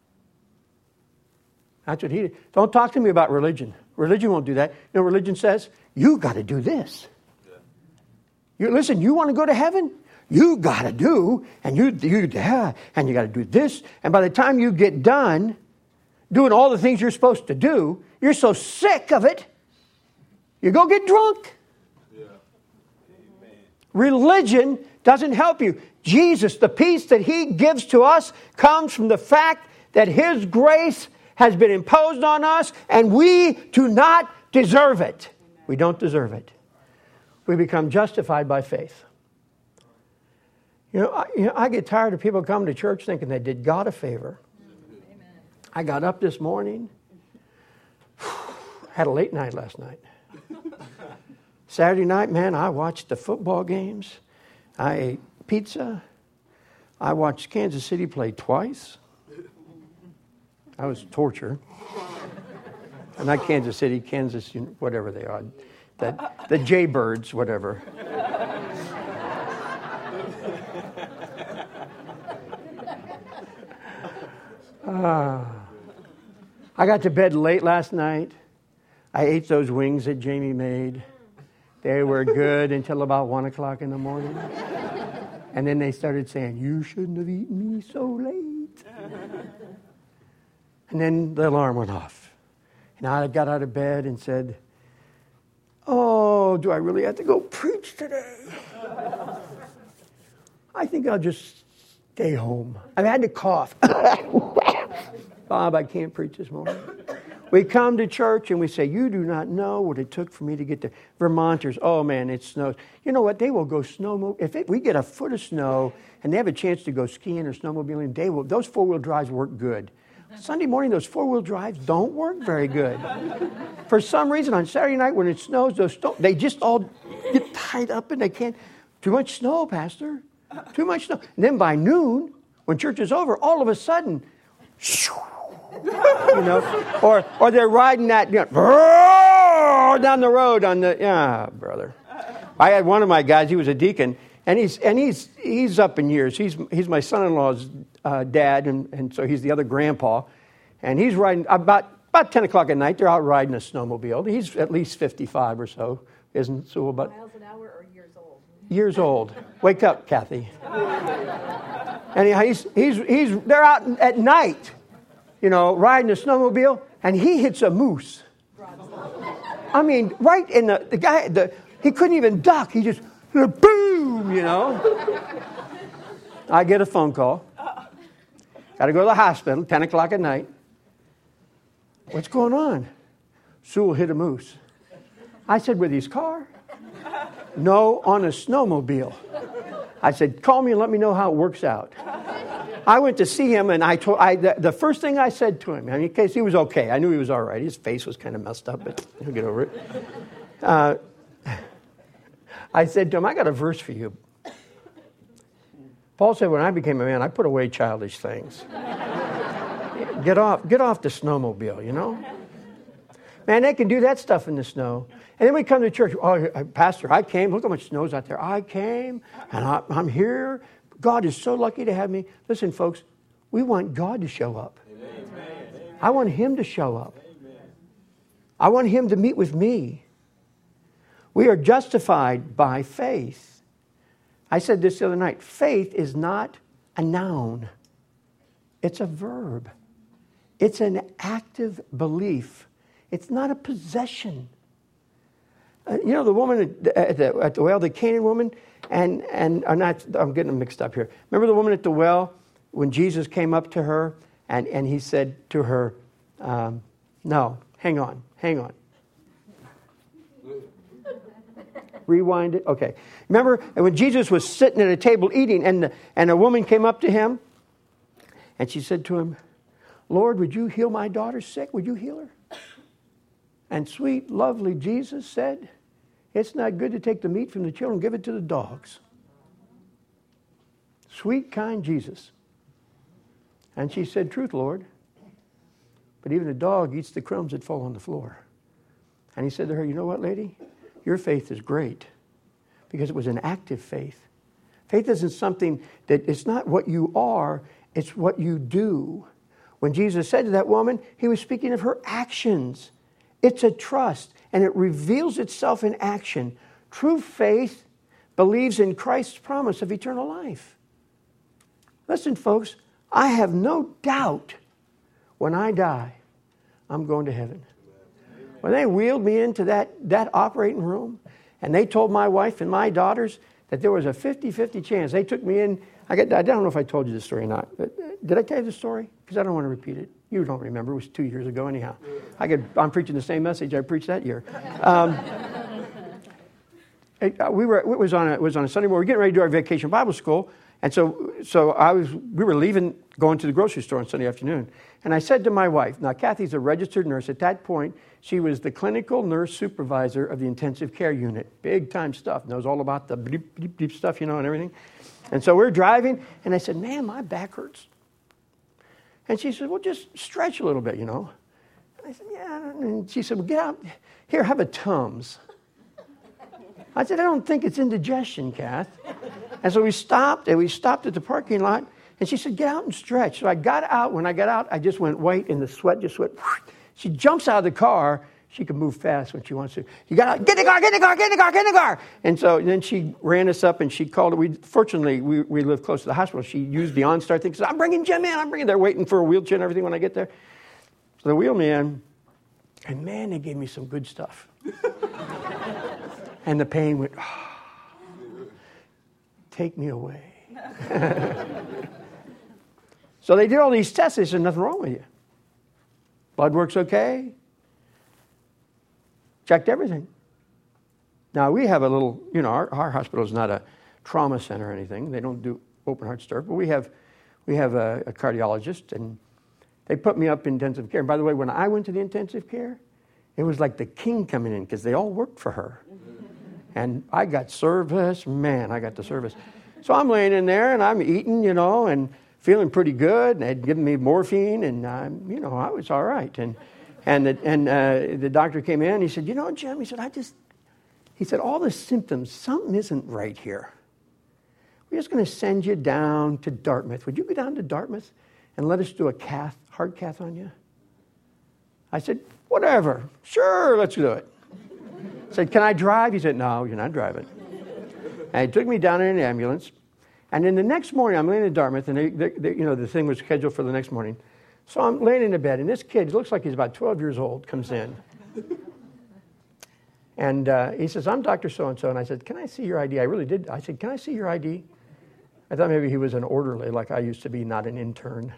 S4: That's what he did. Don't talk to me about religion. Religion won't do that. You know, religion says, you got to do this. You listen, you want to go to heaven? You got to do, and you, you yeah, and you got to do this. And by the time you get done doing all the things you're supposed to do, you're so sick of it, you go get drunk. Yeah. Amen. Religion doesn't help you. Jesus, the peace that he gives to us comes from the fact that his grace has been imposed on us, and we do not deserve it. Amen. We don't deserve it. We become justified by faith. You know, I, you know, I get tired of people coming to church thinking they did God a favor. Amen. I got up this morning, had a late night last night. Saturday night, man, I watched the football games. I ate pizza. I watched Kansas City play twice. That was torture. Not Kansas City, Kansas, whatever they are. The, the Jaybirds, whatever. Uh, I got to bed late last night. I ate those wings that Jamie made. They were good until about one o'clock in the morning. And then they started saying, you shouldn't have eaten me so late. And then the alarm went off. And I got out of bed and said, oh, do I really have to go preach today? I think I'll just stay home. I've had to cough. Bob, I can't preach this morning. We come to church and we say, you do not know what it took for me to get there. Vermonters, oh man, it snows. You know what? They will go snowmobile. If it, we get a foot of snow and they have a chance to go skiing or snowmobiling, they will. Those four-wheel drives work good. Sunday morning, those four-wheel drives don't work very good. For some reason, on Saturday night when it snows, those sto- they just all get tied up and they can't. Too much snow, Pastor. Too much snow. And then by noon, when church is over, all of a sudden, shoo, you know, or or they're riding that, you know, down the road on the, yeah, brother. I had one of my guys, he was a deacon, and he's and he's he's up in years. He's he's my son-in-law's uh, dad, and, and so he's the other grandpa. And he's riding, about, about ten o'clock at night, they're out riding a snowmobile. He's at least fifty-five or so, isn't so about...
S5: Miles an hour or years old?
S4: Years old. Wake up, Kathy. Anyhow, he's, he's, he's, they're out at night, you know, riding a snowmobile, and he hits a moose. I mean, right in the, the guy, the he couldn't even duck. He just, boom, you know. I get a phone call. Got to go to the hospital, ten o'clock at night. What's going on? Sewell hit a moose. I said, with his car? No, on a snowmobile. I said, call me and let me know how it works out. I went to see him, and I told I the, the first thing I said to him, I mean, in case he was okay, I knew he was all right. His face was kind of messed up, but he'll get over it. Uh, I said to him, I got a verse for you. Paul said, when I became a man, I put away childish things. Get off, get off the snowmobile, you know? Man, they can do that stuff in the snow. And then we come to church. Oh, Pastor, I came. Look how much snow's out there. I came, and I, I'm here. God is so lucky to have me. Listen, folks, we want God to show up. Amen. I want Him to show up. Amen. I want Him to meet with me. We are justified by faith. I said this the other night. Faith is not a noun. It's a verb. It's an active belief. It's not a possession. Uh, you know, the woman at, at, the, at the well, the Canaan woman, and, and I'm, not, I'm getting them mixed up here. Remember the woman at the well when Jesus came up to her and, and he said to her, um, no, hang on, hang on. Rewind it. Okay. Remember when Jesus was sitting at a table eating and, the, and a woman came up to him and she said to him, Lord, would you heal my daughter sick? Would you heal her? And sweet, lovely Jesus said, it's not good to take the meat from the children and give it to the dogs. Sweet, kind Jesus. And she said, truth, Lord. But even a dog eats the crumbs that fall on the floor. And he said to her, you know what, lady? Your faith is great. Because it was an active faith. Faith isn't something that, it's not what you are, it's what you do. When Jesus said to that woman, he was speaking of her actions. It's a trust, and it reveals itself in action. True faith believes in Christ's promise of eternal life. Listen, folks, I have no doubt when I die, I'm going to heaven. When they wheeled me into that, that operating room, and they told my wife and my daughters that there was a fifty-fifty chance. They took me in. I, got, I don't know if I told you this story or not. But did I tell you the story? Because I don't want to repeat it. You don't remember. It was two years ago anyhow. I could, I'm preaching the same message I preached that year. Um, it, uh, we were, it, was on a, it was on a Sunday morning. We were getting ready to do our vacation Bible school. And so so I was. we were leaving, going to the grocery store on Sunday afternoon. And I said to my wife, now Kathy's a registered nurse. At that point, she was the clinical nurse supervisor of the intensive care unit. Big time stuff. Knows all about the bleep, bleep, bleep stuff, you know, and everything. And so we're driving, and I said, man, my back hurts. And she said, well, just stretch a little bit, you know. And I said, yeah. And she said, well, get out. Here, have a Tums. I said, I don't think it's indigestion, Kath. And so we stopped, and we stopped at the parking lot, And she said, get out and stretch. So I got out. When I got out, I just went white, and the sweat just went. She jumps out of the car. She can move fast when she wants to. You got out, get in the car, get in the car, get in the car, get in the car. And so then she ran us up, and she called it. We fortunately we we live close to the hospital. She used the OnStar thing. She said, I'm bringing Jim in. I'm bringing. They're waiting for a wheelchair and everything when I get there. So they wheeled me in, and man, they gave me some good stuff. And the pain went. Oh, take me away. So they did all these tests. They said, nothing wrong with you. Blood work's okay. Checked everything. Now, we have a little, you know, our, our hospital is not a trauma center or anything. They don't do open heart stuff. But we have we have a, a cardiologist, and they put me up in intensive care. And by the way, when I went to the intensive care, it was like the king coming in because they all worked for her. And I got service. Man, I got the service. So I'm laying in there, and I'm eating, you know, and feeling pretty good. And they'd given me morphine, and, um, you know, I was all right. And and the, and uh, the doctor came in. He said, you know, Jim, he said, I just, he said, all the symptoms, something isn't right here. We're just going to send you down to Dartmouth. Would you go down to Dartmouth and let us do a cath, heart cath on you? I said, whatever. Sure, let's do it. I said, can I drive? He said, no, you're not driving. And he took me down in an ambulance. And then the next morning, I'm laying in Dartmouth, and they, they, they, you know, the thing was scheduled for the next morning. So I'm laying in the bed, and this kid, he looks like he's about twelve years old, comes in. And uh, he says, I'm Doctor So-and-so. And I said, can I see your I D? I really did. I said, can I see your I D? I thought maybe he was an orderly, like I used to be, not an intern.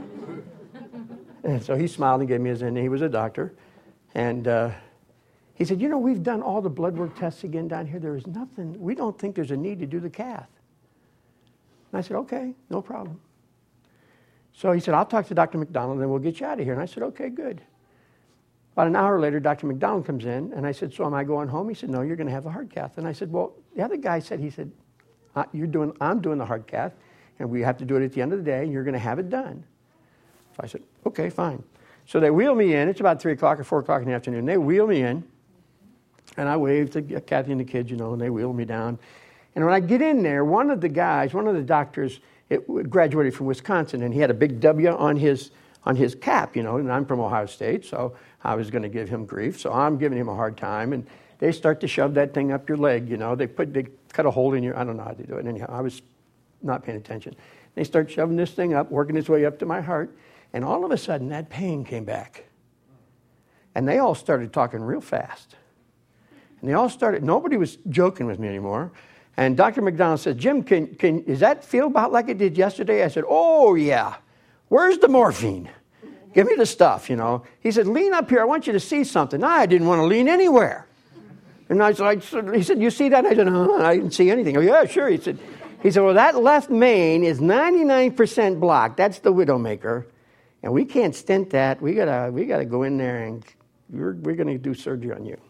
S4: And so he smiled and gave me his I D. He was a doctor. And uh, he said, you know, we've done all the blood work tests again down here. There is nothing. We don't think there's a need to do the cath. And I said, okay, no problem. So he said, I'll talk to Doctor McDonald, and we'll get you out of here. And I said, okay, good. About an hour later, Doctor McDonald comes in, and I said, so am I going home? He said, no, you're going to have the heart cath. And I said, well, the other guy said, he said, you're doing, I'm doing the heart cath, and we have to do it at the end of the day, and you're going to have it done. So I said, okay, fine. So they wheel me in. It's about three o'clock or four o'clock in the afternoon. They wheel me in, and I waved to Kathy and the kids, you know, and they wheeled me down. And when I get in there, one of the guys, one of the doctors, it graduated from Wisconsin, and he had a big W on his on his cap, you know, and I'm from Ohio State, so I was going to give him grief. So I'm giving him a hard time, and they start to shove that thing up your leg, you know. They put they cut a hole in your, I don't know how they do it. Anyhow, I was not paying attention. They start shoving this thing up, working its way up to my heart, and all of a sudden that pain came back. And they all started talking real fast. And they all started, nobody was joking with me anymore. And Doctor McDonald said, Jim, can, can, does that feel about like it did yesterday? I said, oh, yeah. Where's the morphine? Give me the stuff, you know. He said, lean up here. I want you to see something. No, I didn't want to lean anywhere. And I said, he said, you see that? I said, no, I didn't see anything. Oh, yeah, sure. He said, he said, well, that left main is ninety-nine percent blocked. That's the Widowmaker. And we can't stent that. We gotta, we gotta go in there, and we're, we're going to do surgery on you.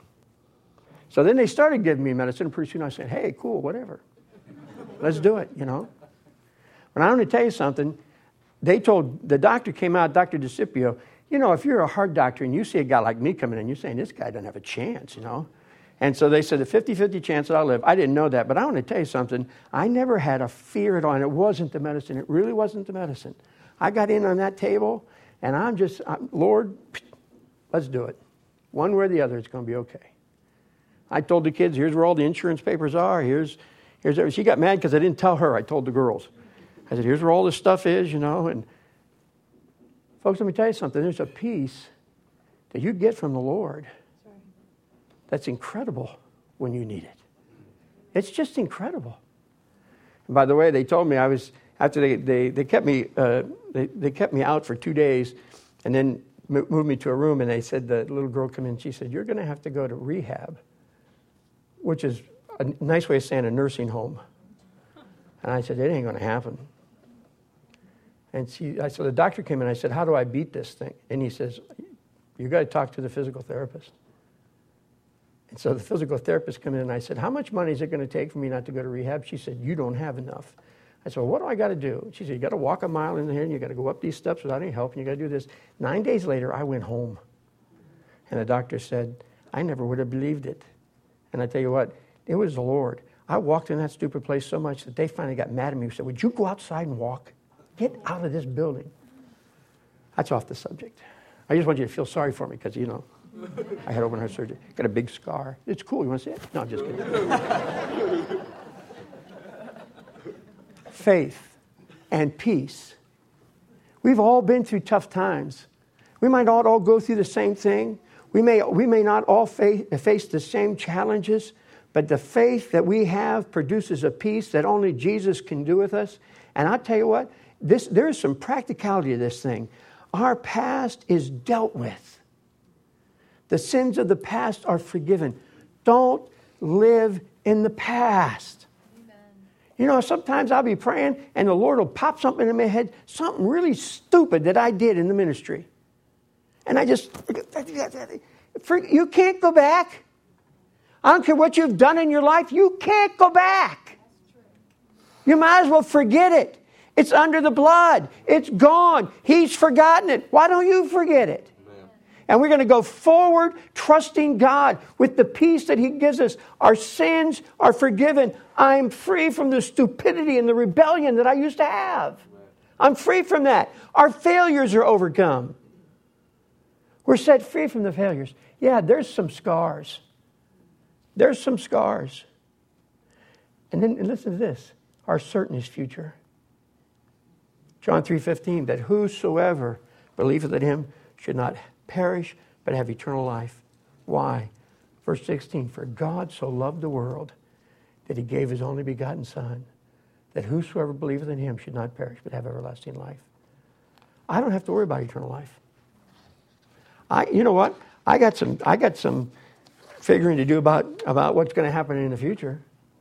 S4: So then they started giving me medicine, and pretty soon I said, hey, cool, whatever. Let's do it, you know. But I want to tell you something. They told, the doctor came out, Doctor DeCipio, you know, if you're a heart doctor and you see a guy like me coming in, you're saying, this guy doesn't have a chance, you know. And so they said a fifty-fifty chance that I'll live. I didn't know that, but I want to tell you something. I never had a fear at all, and it wasn't the medicine. It really wasn't the medicine. I got in on that table, and I'm just, I'm, Lord, let's do it. One way or the other, it's going to be okay. I told the kids, here's where all the insurance papers are. Here's, here's everything. She got mad because I didn't tell her. I told the girls. I said, here's where all this stuff is, you know. And folks, let me tell you something. There's a peace that you get from the Lord that's incredible when you need it. It's just incredible. And by the way, they told me I was, after they, they, they kept me, uh, they, they kept me out for two days and then moved me to a room, and they said, the little girl come in, she said, you're going to have to go to rehab, which is a nice way of saying a nursing home. And I said, it ain't going to happen. And she, I, so the doctor came in, and I said, how do I beat this thing? And he says, you got to talk to the physical therapist. And so the physical therapist came in, and I said, how much money is it going to take for me not to go to rehab? She said, you don't have enough. I said, well, what do I got to do? She said, you got to walk a mile in here, and you got to go up these steps without any help, and you got to do this. Nine days later, I went home. And the doctor said, I never would have believed it. And I tell you what, it was the Lord. I walked in that stupid place so much that they finally got mad at me and said, would you go outside and walk? Get out of this building. That's off the subject. I just want you to feel sorry for me because, you know, I had open heart surgery. Got a big scar. It's cool. You want to see it? No, I'm just kidding. Faith and peace. We've all been through tough times. We might not all go through the same thing. We may, we may not all face, face the same challenges, but the faith that we have produces a peace that only Jesus can do with us. And I'll tell you what, this, there is some practicality to this thing. Our past is dealt with. The sins of the past are forgiven. Don't live in the past. Amen. You know, sometimes I'll be praying and the Lord will pop something in my head, something really stupid that I did in the ministry. And I just, you can't go back. I don't care what you've done in your life, you can't go back. You might as well forget it. It's under the blood. It's gone. He's forgotten it. Why don't you forget it? Amen. And we're going to go forward trusting God with the peace that He gives us. Our sins are forgiven. I'm free from the stupidity and the rebellion that I used to have. Amen. I'm free from that. Our failures are overcome. We're set free from the failures. Yeah, there's some scars. There's some scars. And then and listen to this. Our certain is future. John three fifteen, that whosoever believeth in Him should not perish, but have eternal life. Why? Verse sixteen, for God so loved the world that He gave His only begotten Son, that whosoever believeth in Him should not perish, but have everlasting life. I don't have to worry about eternal life. I, you know what? I got some. I got some figuring to do about about what's going to happen in the future.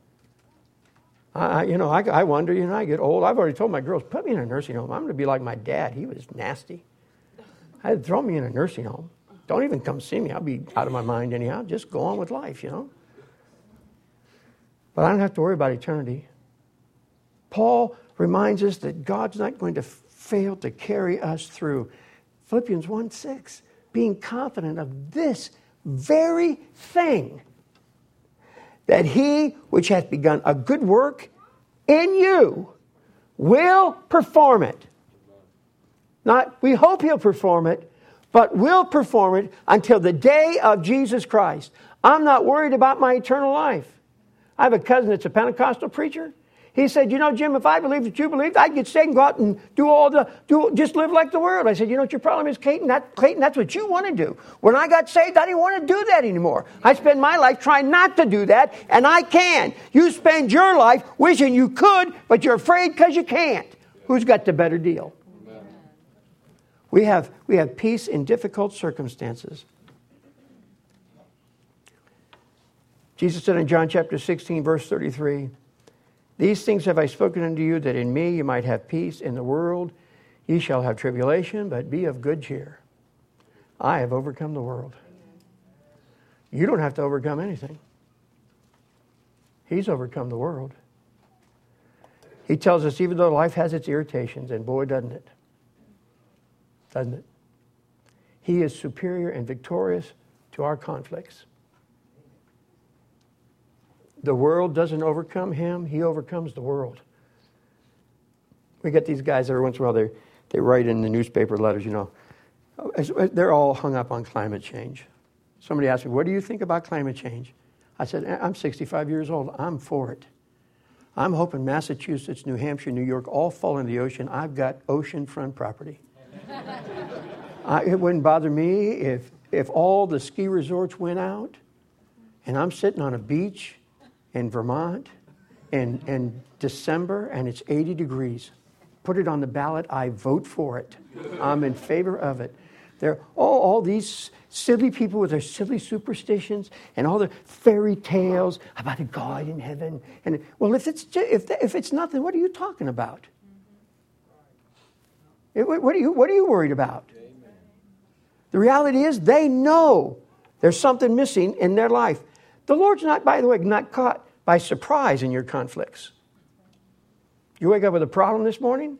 S4: I, you know, I, I wonder. You know, I get old. I've already told my girls, put me in a nursing home. I'm going to be like my dad. He was nasty. I had to throw me in a nursing home. Don't even come see me. I'll be out of my mind anyhow. Just go on with life. You know. But I don't have to worry about eternity. Paul reminds us that God's not going to fail to carry us through. Philippians one six. Being confident of this very thing, that He which hath begun a good work in you will perform it. Not, we hope He'll perform it, but will perform it until the day of Jesus Christ. I'm not worried about my eternal life. I have a cousin that's a Pentecostal preacher. He said, you know, Jim, if I believed that you believed, I'd get saved and go out and do all the, do just live like the world. I said, you know what your problem is, Clayton? That, Clayton, that's what you want to do. When I got saved, I didn't want to do that anymore. I spend my life trying not to do that, and I can. You spend your life wishing you could, but you're afraid because you can't. Who's got the better deal? Amen. We have, we have peace in difficult circumstances. Jesus said in John chapter sixteen, verse thirty-three, these things have I spoken unto you, that in me you might have peace. In the world ye shall have tribulation, but be of good cheer. I have overcome the world. You don't have to overcome anything. He's overcome the world. He tells us even though life has its irritations, and boy, doesn't it. Doesn't it? He is superior and victorious to our conflicts. The world doesn't overcome Him. He overcomes the world. We get these guys every once in a while, they, they write in the newspaper letters, you know. They're all hung up on climate change. Somebody asked me, what do you think about climate change? I said, I'm sixty-five years old. I'm for it. I'm hoping Massachusetts, New Hampshire, New York all fall in the ocean. I've got oceanfront property. I, it wouldn't bother me if, if all the ski resorts went out and I'm sitting on a beach in Vermont in, in December and it's eighty degrees. Put it on the ballot. I vote for it. I'm in favor of it. There, all, all these silly people with their silly superstitions and all the fairy tales about a God in heaven. And well, if it's if if it's nothing, what are you talking about? It, what are you What are you worried about? The reality is, they know there's something missing in their life. The Lord's not, by the way, not caught by surprise in your conflicts. You wake up with a problem this morning?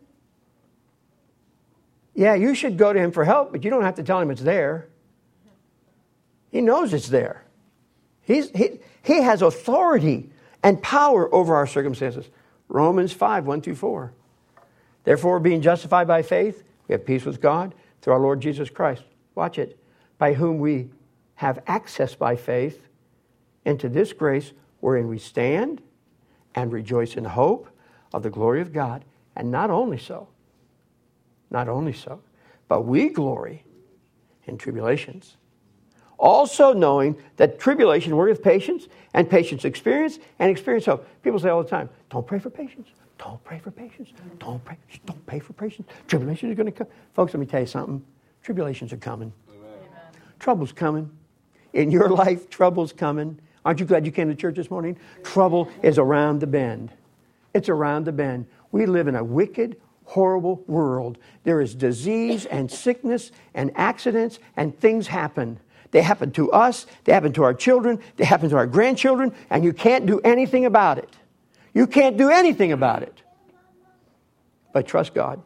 S4: Yeah, you should go to Him for help, but you don't have to tell Him it's there. He knows it's there. He's, he, he has authority and power over our circumstances. Romans five, one through four. Therefore, being justified by faith, we have peace with God through our Lord Jesus Christ. Watch it. By whom we have access by faith into this grace wherein we stand and rejoice in hope of the glory of God. And not only so, not only so, but we glory in tribulations. Also knowing that tribulation worketh patience, and patience experience, and experience hope. People say all the time, don't pray for patience. Don't pray for patience. Don't pray. Don't pray for patience. Tribulation is going to come. Folks, let me tell you something. Tribulations are coming. Amen. Trouble's coming. In your life, trouble's coming. Aren't you glad you came to church this morning? Trouble is around the bend. It's around the bend. We live in a wicked, horrible world. There is disease and sickness and accidents and things happen. They happen to us. They happen to our children. They happen to our grandchildren. And you can't do anything about it. You can't do anything about it. But trust God.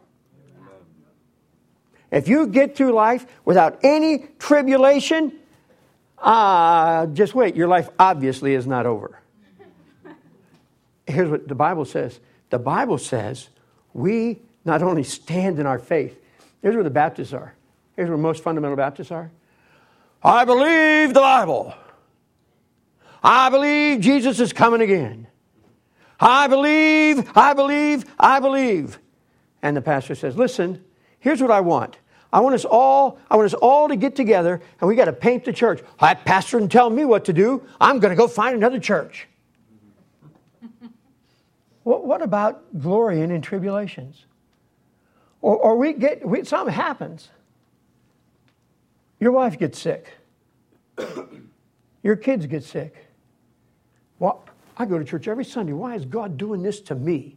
S4: If you get through life without any tribulation, uh, just wait. Your life obviously is not over. Here's what the Bible says. The Bible says we not only stand in our faith. Here's where the Baptists are. Here's where most fundamental Baptists are. I believe the Bible. I believe Jesus is coming again. I believe, I believe, I believe. And the pastor says, listen, here's what I want. I want us all, I want us all to get together and we got to paint the church. That pastor didn't tell me what to do. I'm going to go find another church. What, what about glorying in tribulations? Or, or we get, we, something happens. Your wife gets sick. Your kids get sick. Well, I go to church every Sunday. Why is God doing this to me?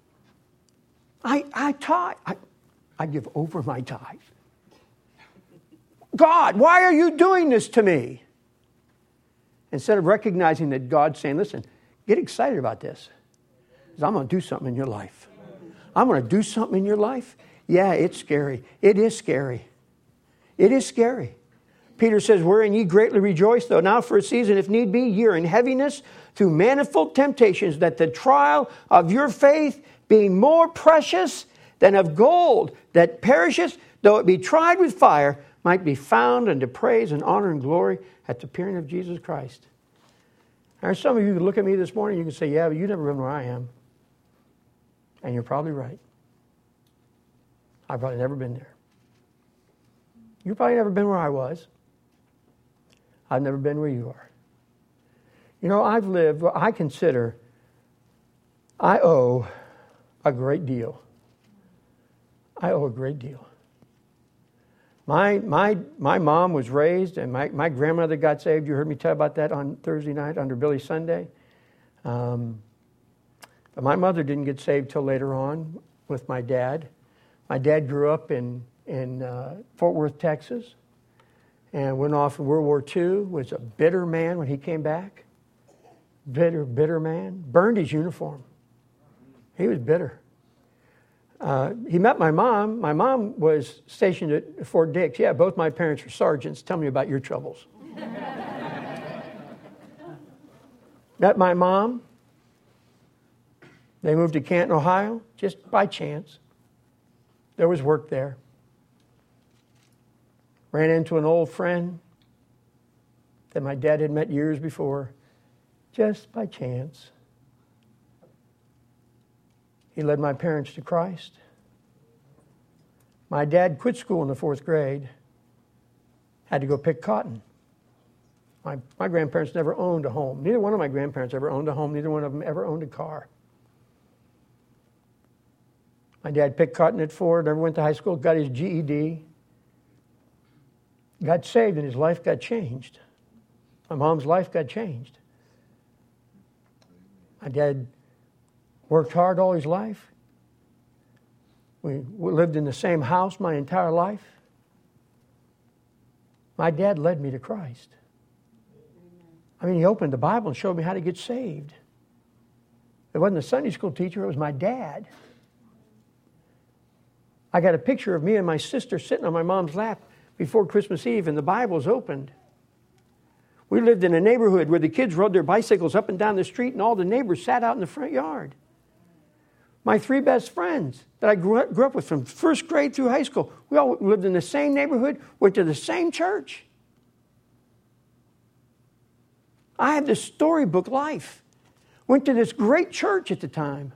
S4: I I tithe. I, I give over my tithe. God, why are you doing this to me? Instead of recognizing that God's saying, listen, get excited about this. Because I'm going to do something in your life. I'm going to do something in your life. Yeah, it's scary. It is scary. It is scary. Peter says, wherein ye greatly rejoice, though now for a season, if need be, ye are in heaviness through manifold temptations, that the trial of your faith, being more precious than of gold that perisheth, though it be tried with fire, might be found unto praise and honor and glory at the appearing of Jesus Christ. Now, some of you who look at me this morning, you can say, yeah, but you've never been where I am. And you're probably right. I've probably never been there. You've probably never been where I was. I've never been where you are. You know, I've lived, well, I consider I owe a great deal. I owe a great deal. My my my mom was raised, and my, my grandmother got saved. You heard me tell about that on Thursday night under Billy Sunday. Um, but my mother didn't get saved till later on with my dad. My dad grew up in, in uh, Fort Worth, Texas, and went off in World War Two, was a bitter man when he came back. Bitter, bitter man. Burned his uniform. He was bitter. Uh, he met my mom. My mom was stationed at Fort Dix. Yeah, both my parents were sergeants. Tell me about your troubles. Met my mom. They moved to Canton, Ohio, just by chance. There was work there. Ran into an old friend that my dad had met years before, just by chance. He led my parents to Christ. My dad quit school in the fourth grade, had to go pick cotton. My, my grandparents never owned a home. Neither one of my grandparents ever owned a home. Neither one of them ever owned a car. My dad picked cotton at Ford, never went to high school, got his G E D, got saved, and his life got changed. My mom's life got changed. My dad worked hard all his life. We, we lived in the same house my entire life. My dad led me to Christ. I mean, he opened the Bible and showed me how to get saved. It wasn't a Sunday school teacher, it was my dad. I got a picture of me and my sister sitting on my mom's lap before Christmas Eve, and the Bible's opened. We lived in a neighborhood where the kids rode their bicycles up and down the street, and all the neighbors sat out in the front yard. My three best friends that I grew up, grew up with from first grade through high school, we all lived in the same neighborhood, went to the same church. I had this storybook life. Went to this great church at the time.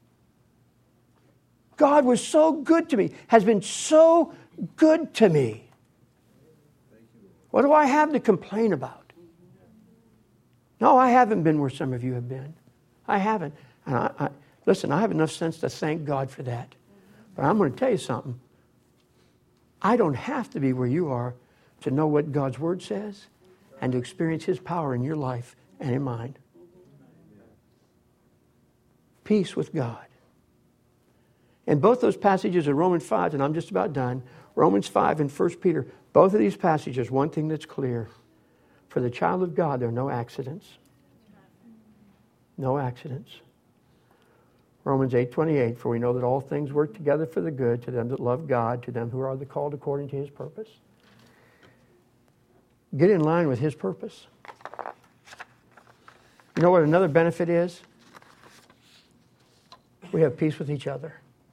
S4: God was so good to me, has been so good to me. What do I have to complain about? No, I haven't been where some of you have been. I haven't. And I, I, listen, I have enough sense to thank God for that. But I'm going to tell you something. I don't have to be where you are to know what God's Word says and to experience His power in your life and in mine. Peace with God. And both those passages in Romans five, and I'm just about done, Romans five and First Peter, both of these passages, one thing that's clear. For the child of God, there are no accidents. No accidents. Romans eight twenty-eight, for we know that all things work together for the good to them that love God, to them who are the called according to His purpose. Get in line with His purpose. You know what another benefit is? We have peace with each other.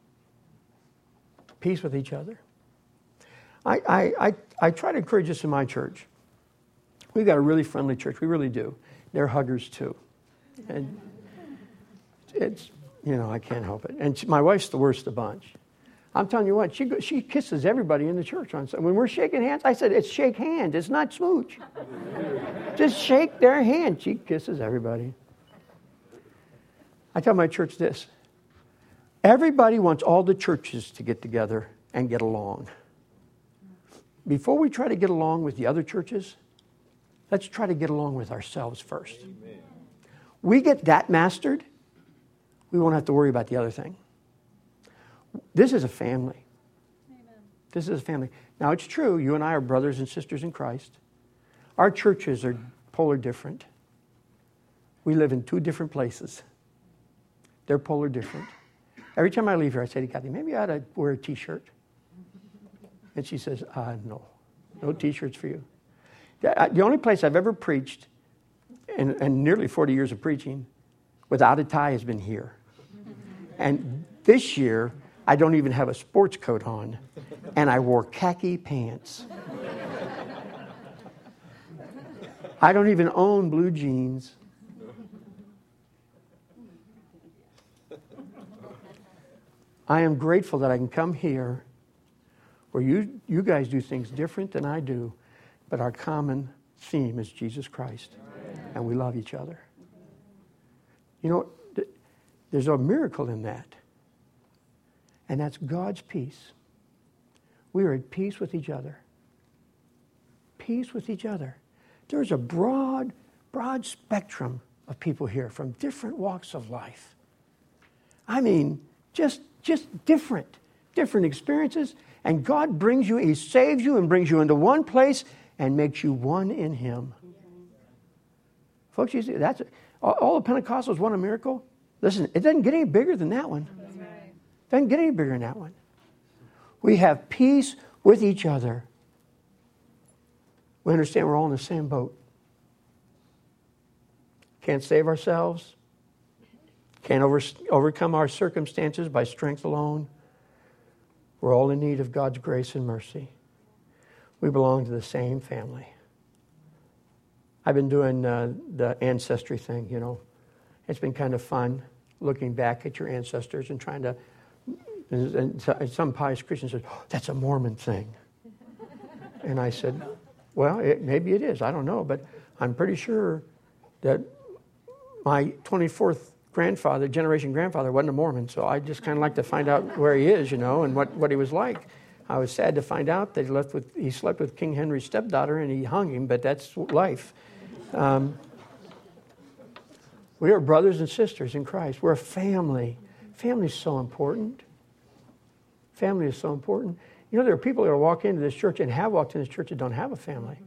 S4: Peace with each other. I, I, I, I try to encourage this in my church. We've got a really friendly church. We really do. They're huggers too. And it's, you know, I can't help it. And she, my wife's the worst of the bunch. I'm telling you what, she she kisses everybody in the church on Sunday. When we're shaking hands, I said, it's shake hands. It's not smooch. Just shake their hand. She kisses everybody. I tell my church this. Everybody wants all the churches to get together and get along. Before we try to get along with the other churches, let's try to get along with ourselves first. Amen. We get that mastered, we won't have to worry about the other thing. This is a family. Amen. This is a family. Now, it's true, you and I are brothers and sisters in Christ. Our churches are polar different. We live in two different places. They're polar different. Every time I leave here, I say to Kathy, maybe I ought to wear a T-shirt. And she says, uh, no, no T-shirts for you. The only place I've ever preached, in, in nearly forty years of preaching, without a tie has been here. And this year, I don't even have a sports coat on, and I wore khaki pants. I don't even own blue jeans. I am grateful that I can come here where you, you guys do things different than I do, but our common theme is Jesus Christ, and we love each other. You know, there's a miracle in that, and that's God's peace. We are at peace with each other. Peace with each other. There's a broad, broad spectrum of people here from different walks of life. I mean, just, just different, different experiences. And God brings you, He saves you and brings you into one place and makes you one in Him. Mm-hmm. Folks, you see, that's all, all the Pentecostals want a miracle. Listen, it doesn't get any bigger than that one. That's right. It doesn't get any bigger than that one. We have peace with each other. We understand we're all in the same boat. Can't save ourselves. Can't over, overcome our circumstances by strength alone. We're all in need of God's grace and mercy. We belong to the same family. I've been doing uh, the ancestry thing, you know. It's been kind of fun looking back at your ancestors and trying to... And some pious Christian said, oh, that's a Mormon thing. And I said, well, it, maybe it is. I don't know. But I'm pretty sure that my twenty-fourth grandfather, generation grandfather, wasn't a Mormon. So I just kind of like to find out where he is, you know, and what, what he was like. I was sad to find out that he left with he slept with King Henry's stepdaughter and he hung him, but that's life. Um, we are brothers and sisters in Christ. We're a family. Family is so important. Family is so important. You know, there are people that walk into this church and have walked into this church that don't have a family.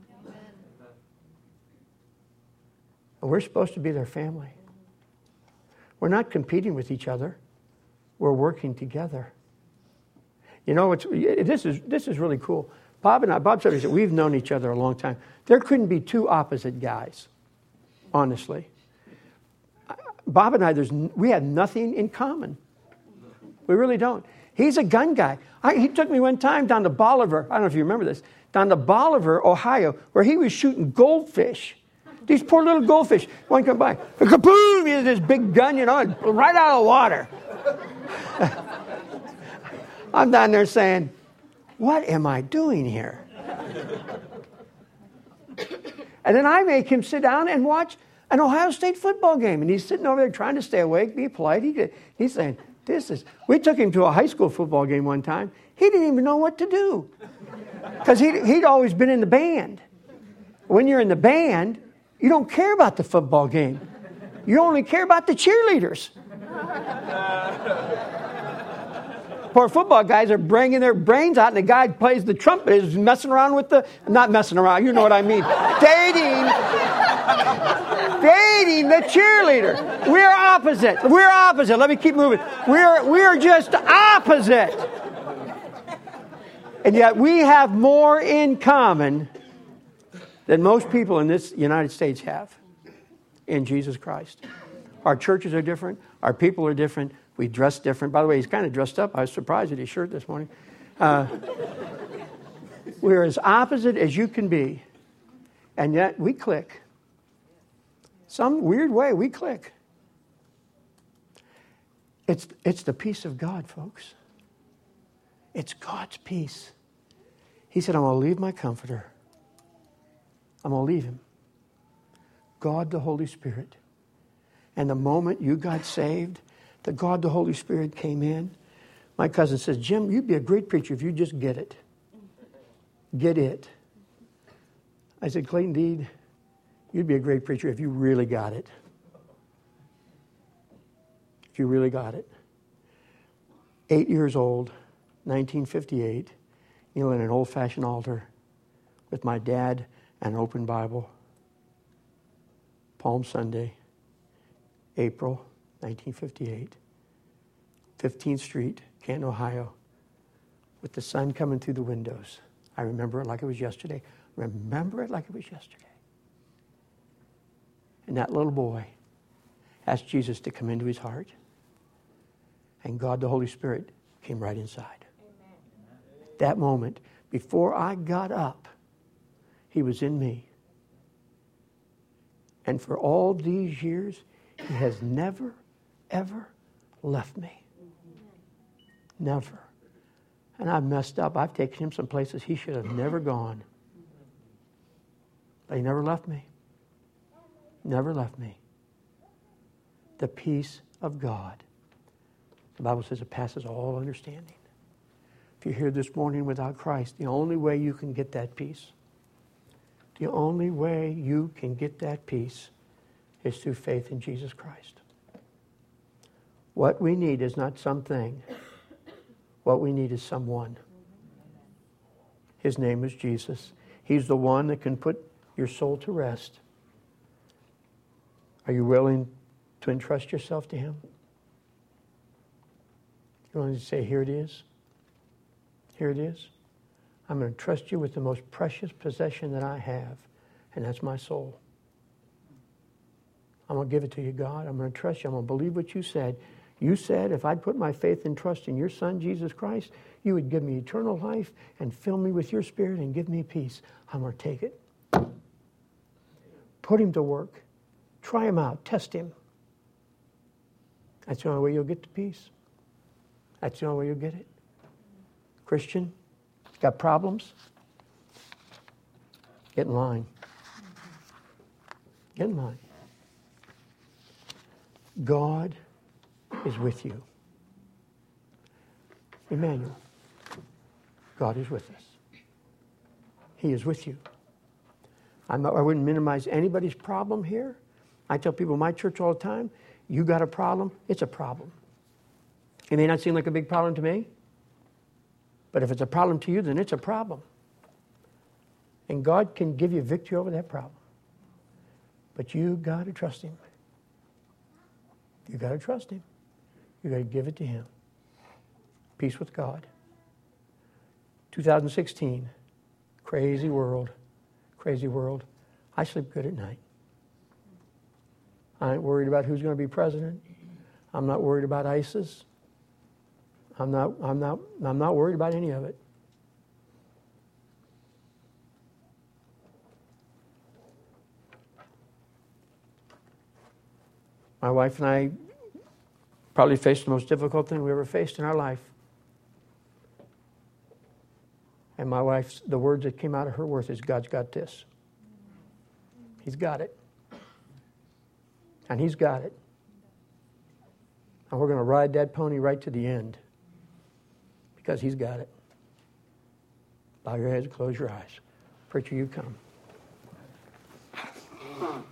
S4: And we're supposed to be their family. We're not competing with each other. We're working together. You know, it's, this is this is really cool. Bob and I, Bob said, we've known each other a long time. There couldn't be two opposite guys, honestly. Bob and I, there's we have nothing in common. We really don't. He's a gun guy. I, he took me one time down to Bolivar. I don't know if you remember this. Down to Bolivar, Ohio, where he was shooting goldfish. These poor little goldfish. One come by. Kaboom! He has this big gun, you know, right out of the water. I'm down there saying, what am I doing here? And then I make him sit down and watch an Ohio State football game. And he's sitting over there trying to stay awake, be polite. He, he's saying, this is... We took him to a high school football game one time. He didn't even know what to do. Because he'd, he'd always been in the band. When you're in the band, you don't care about the football game. You only care about the cheerleaders. Poor football guys are bringing their brains out, and the guy who plays the trumpet is messing around with the... Not messing around, you know what I mean. Dating... dating the cheerleader. We're opposite. We're opposite. Let me keep moving. We're, we're just opposite. And yet we have more in common than most people in this United States have in Jesus Christ. Our churches are different. Our people are different. We dress different. By the way, he's kind of dressed up. I was surprised at his shirt this morning. Uh, we're as opposite as you can be. And yet we click. Some weird way we click. It's, it's the peace of God, folks. It's God's peace. He said, I'm going to leave my comforter. I'm going to leave him. God the Holy Spirit. And the moment you got saved, the God the Holy Spirit came in. My cousin says, Jim, you'd be a great preacher if you just get it. Get it. I said, Clayton Deed, you'd be a great preacher if you really got it. If you really got it. Eight years old, nineteen fifty-eight, kneeling at an old-fashioned altar with my dad and an open Bible. Palm Sunday, April nineteen fifty-eight, fifteenth Street, Canton, Ohio, with the sun coming through the windows. I remember it like it was yesterday. Remember it like it was yesterday. And that little boy asked Jesus to come into his heart. And God, the Holy Spirit, came right inside. Amen. That moment, before I got up, he was in me. And for all these years, he has never, ever left me. Never. And I've messed up. I've taken him some places he should have never gone. But he never left me. Never left me. The peace of God. The Bible says it passes all understanding. If you're here this morning without Christ, the only way you can get that peace, the only way you can get that peace is through faith in Jesus Christ. What we need is not something. What we need is someone. His name is Jesus. He's the one that can put your soul to rest. Are you willing to entrust yourself to him? You want to say, here it is? Here it is. I'm going to trust you with the most precious possession that I have, and that's my soul. I'm going to give it to you, God. I'm going to trust you. I'm going to believe what you said. You said if I'd put my faith and trust in your Son, Jesus Christ, you would give me eternal life and fill me with your Spirit and give me peace. I'm going to take it. Put him to work. Try him out. Test him. That's the only way you'll get to peace. That's the only way you'll get it. Christian, got problems? Get in line. Get in line. God is with you. Emmanuel, God is with us. He is with you. I'm not, I wouldn't minimize anybody's problem here. I tell people in my church all the time, you got a problem, it's a problem. It may not seem like a big problem to me, but if it's a problem to you, then it's a problem. And God can give you victory over that problem. But you got to trust him. You got to trust him. You got to give it to him. Peace with God. two thousand sixteen, crazy world, crazy world. I sleep good at night. I ain't worried about who's going to be president. I'm not worried about ISIS. I'm not, I'm not, I'm not worried about any of it. My wife and I probably faced the most difficult thing we ever faced in our life. And my wife's, the words that came out of her mouth is, God's got this. He's got it. And He's got it. And we're going to ride that pony right to the end. Because He's got it. Bow your heads, close your eyes. Preacher, you come.